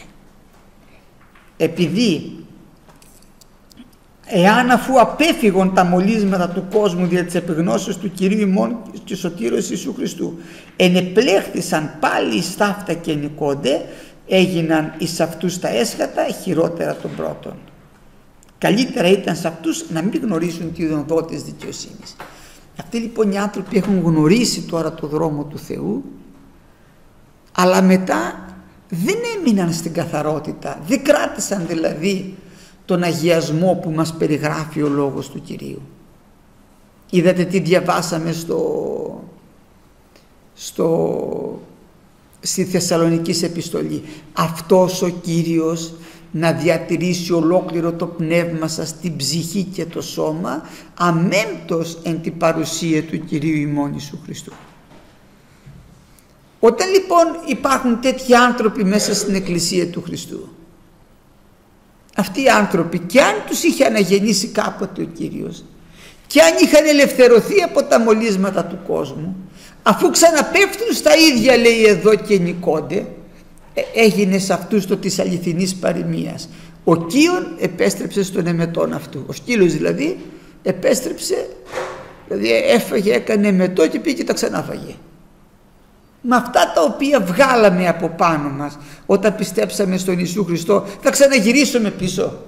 Επειδή εάν αφού απέφυγον τα μολύσματα του κόσμου δια της επιγνώσεως του Κυρίου ημών και σωτήρος Ιησού Χριστού, ενεπλέχθησαν πάλι εις ταύτα και νικόνται, έγιναν εις αυτούς τα έσχατα χειρότερα των πρώτων. Καλύτερα ήταν σε αυτούς να μην γνωρίσουν τη οδό της δικαιοσύνης. Αυτοί λοιπόν οι άνθρωποι έχουν γνωρίσει τώρα το δρόμο του Θεού, αλλά μετά δεν έμειναν στην καθαρότητα, δεν κράτησαν δηλαδή τον αγιασμό που μας περιγράφει ο λόγος του Κυρίου. Είδατε τι διαβάσαμε στη Θεσσαλονικής επιστολή. Αυτός ο Κύριος να διατηρήσει ολόκληρο το πνεύμα σας, την ψυχή και το σώμα, αμέμπτος εν την παρουσία του Κυρίου ημών Ιησού Χριστού. Όταν λοιπόν υπάρχουν τέτοιοι άνθρωποι μέσα στην Εκκλησία του Χριστού, αυτοί οι άνθρωποι, και αν τους είχε αναγεννήσει κάποτε ο Κύριος και αν είχαν ελευθερωθεί από τα μολύσματα του κόσμου, αφού ξαναπέφτουν στα ίδια, λέει εδώ και νικώνται, έγινε σε αυτούς το της αληθινής παροιμίας. Ο Κίον επέστρεψε στον εμετόν αυτού. Ο σκύλος δηλαδή επέστρεψε, δηλαδή έφαγε, έκανε εμετό και πήγε και τα ξανάφαγε. Με αυτά τα οποία βγάλαμε από πάνω μας όταν πιστέψαμε στον Ιησού Χριστό, θα ξαναγυρίσουμε πίσω.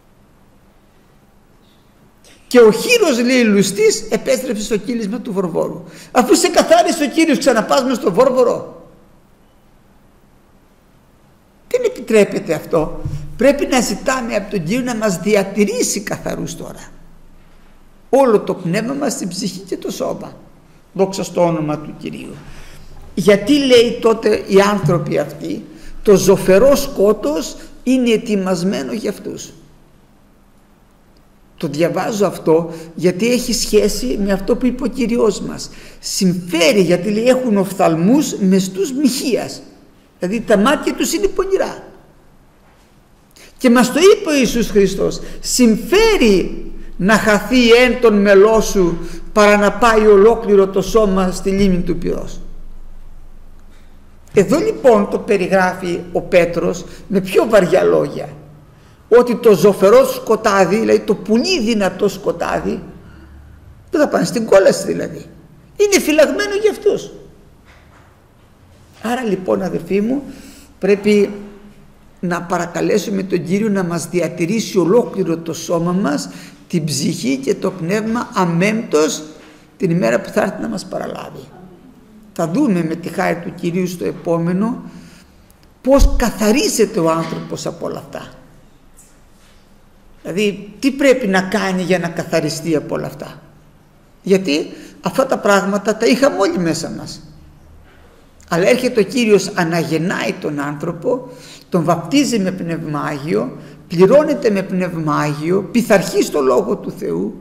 Και ο χείρος, λέει, λουστής επέστρεψε στο κύλισμα του Βορβόρου. Αφού σε καθάρισε ο Κύριος, ξαναπάς μες στο Βόρβορο? Δεν επιτρέπεται αυτό. Πρέπει να ζητάμε από τον Κύριο να μας διατηρήσει καθαρούς τώρα. Όλο το πνεύμα μας, την ψυχή και το σώμα. Δόξα στο όνομα του Κυρίου. Γιατί, λέει, τότε οι άνθρωποι αυτοί, το ζωφερό σκότος είναι ετοιμασμένο για αυτούς. Το διαβάζω αυτό γιατί έχει σχέση με αυτό που είπε ο Κυριός μας. Συμφέρει, γιατί, λέει, έχουν οφθαλμούς μεστούς μοιχείας. Δηλαδή τα μάτια τους είναι πονηρά. Και μας το είπε ο Ιησούς Χριστός. Συμφέρει να χαθεί εν τον μελό σου παρά να πάει ολόκληρο το σώμα στη λίμνη του πυρός. Εδώ λοιπόν το περιγράφει ο Πέτρος με πιο βαριά λόγια. Ότι το ζωφερό σκοτάδι, δηλαδή το πολύ δυνατό σκοτάδι, δεν θα πάνε στην κόλαση δηλαδή. Είναι φυλαγμένο για αυτούς. Άρα λοιπόν, αδελφοί μου, πρέπει να παρακαλέσουμε τον Κύριο να μας διατηρήσει ολόκληρο το σώμα μας, την ψυχή και το πνεύμα αμέμπτος την ημέρα που θα έρθει να μας παραλάβει. Θα δούμε με τη χάρη του Κυρίου στο επόμενο πώς καθαρίζεται ο άνθρωπος από όλα αυτά. Δηλαδή τι πρέπει να κάνει για να καθαριστεί από όλα αυτά. Γιατί αυτά τα πράγματα τα είχαμε όλοι μέσα μας. Αλλά έρχεται ο Κύριος, αναγεννάει τον άνθρωπο, τον βαπτίζει με Πνεύμα Άγιο, πληρώνεται με Πνεύμα Άγιο, πειθαρχεί στο Λόγο του Θεού,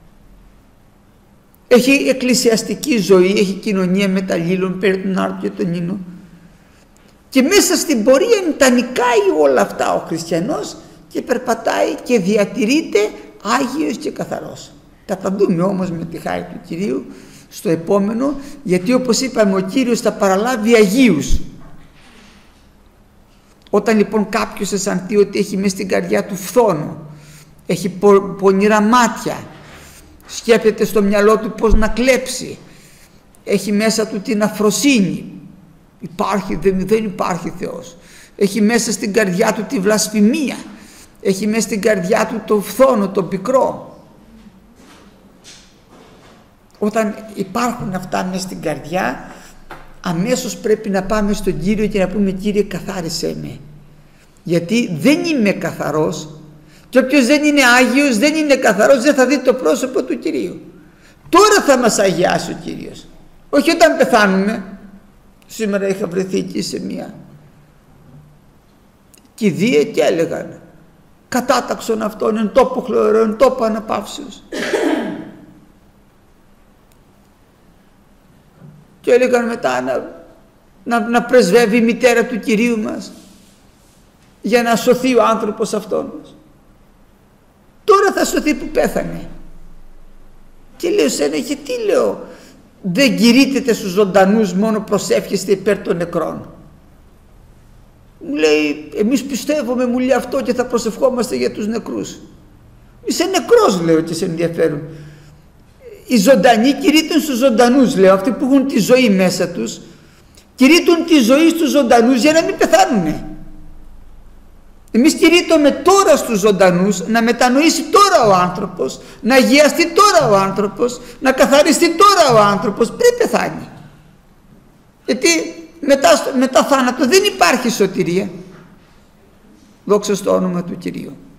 έχει εκκλησιαστική ζωή, έχει κοινωνία με τα λύλων, παίρνει τον άρτο και τον ίνο, και μέσα στην πορεία τα νικάει όλα αυτά ο χριστιανός και περπατάει και διατηρείται Άγιος και καθαρός. Θα τα δούμε όμως με τη χάρη του Κυρίου στο επόμενο, γιατί όπως είπαμε ο Κύριος θα παραλάβει Αγίους. Όταν λοιπόν κάποιος αισθανθεί ότι έχει μέσα στην καρδιά του φθόνο, έχει πονηρά μάτια, σκέφτεται στο μυαλό του πώς να κλέψει, έχει μέσα του την αφροσύνη, υπάρχει, δεν υπάρχει Θεός, έχει μέσα στην καρδιά του τη βλασφημία, έχει μέσα στην καρδιά του το φθόνο, το πικρό. Όταν υπάρχουν αυτά μέσα στην καρδιά, αμέσως πρέπει να πάμε στον Κύριο και να πούμε: Κύριε, καθάρισέ με, γιατί δεν είμαι καθαρός, και όποιος δεν είναι Άγιος, δεν είναι καθαρός, δεν θα δει το πρόσωπο του Κυρίου. Τώρα θα μας αγιάσει ο Κύριος, όχι όταν πεθάνουμε. Σήμερα είχα βρεθεί εκεί σε μια κηδεία και έλεγαν: κατάταξον αυτόν εν τόπο χλωρό, εν τόπο αναπαύσεως. Και έλεγαν μετά να πρεσβεύει η μητέρα του Κυρίου μας για να σωθεί ο άνθρωπος αυτόν. Τώρα θα σωθεί που πέθανε. Και λέω σένα, γιατί, λέω, δεν κηρύττετε στους ζωντανούς, μόνο προσεύχεστε υπέρ των νεκρών? Μου λέει: εμείς πιστεύουμε, μου λέει, αυτό, και θα προσευχόμαστε για τους νεκρούς. Είσαι νεκρός, λέω, και σε ενδιαφέρουν. Οι ζωντανοί κηρύττουν στους ζωντανούς, λέω, αυτοί που έχουν τη ζωή μέσα τους, κηρύττουν τη ζωή στους ζωντανούς για να μην πεθάνουνε. Εμείς κηρύττουμε τώρα στους ζωντανούς να μετανοήσει τώρα ο άνθρωπος, να αγιαστεί τώρα ο άνθρωπος, να καθαριστεί τώρα ο άνθρωπος πριν πεθάνει. Γιατί μετά θάνατο δεν υπάρχει σωτηρία. Δόξα στο όνομα του Κυρίου.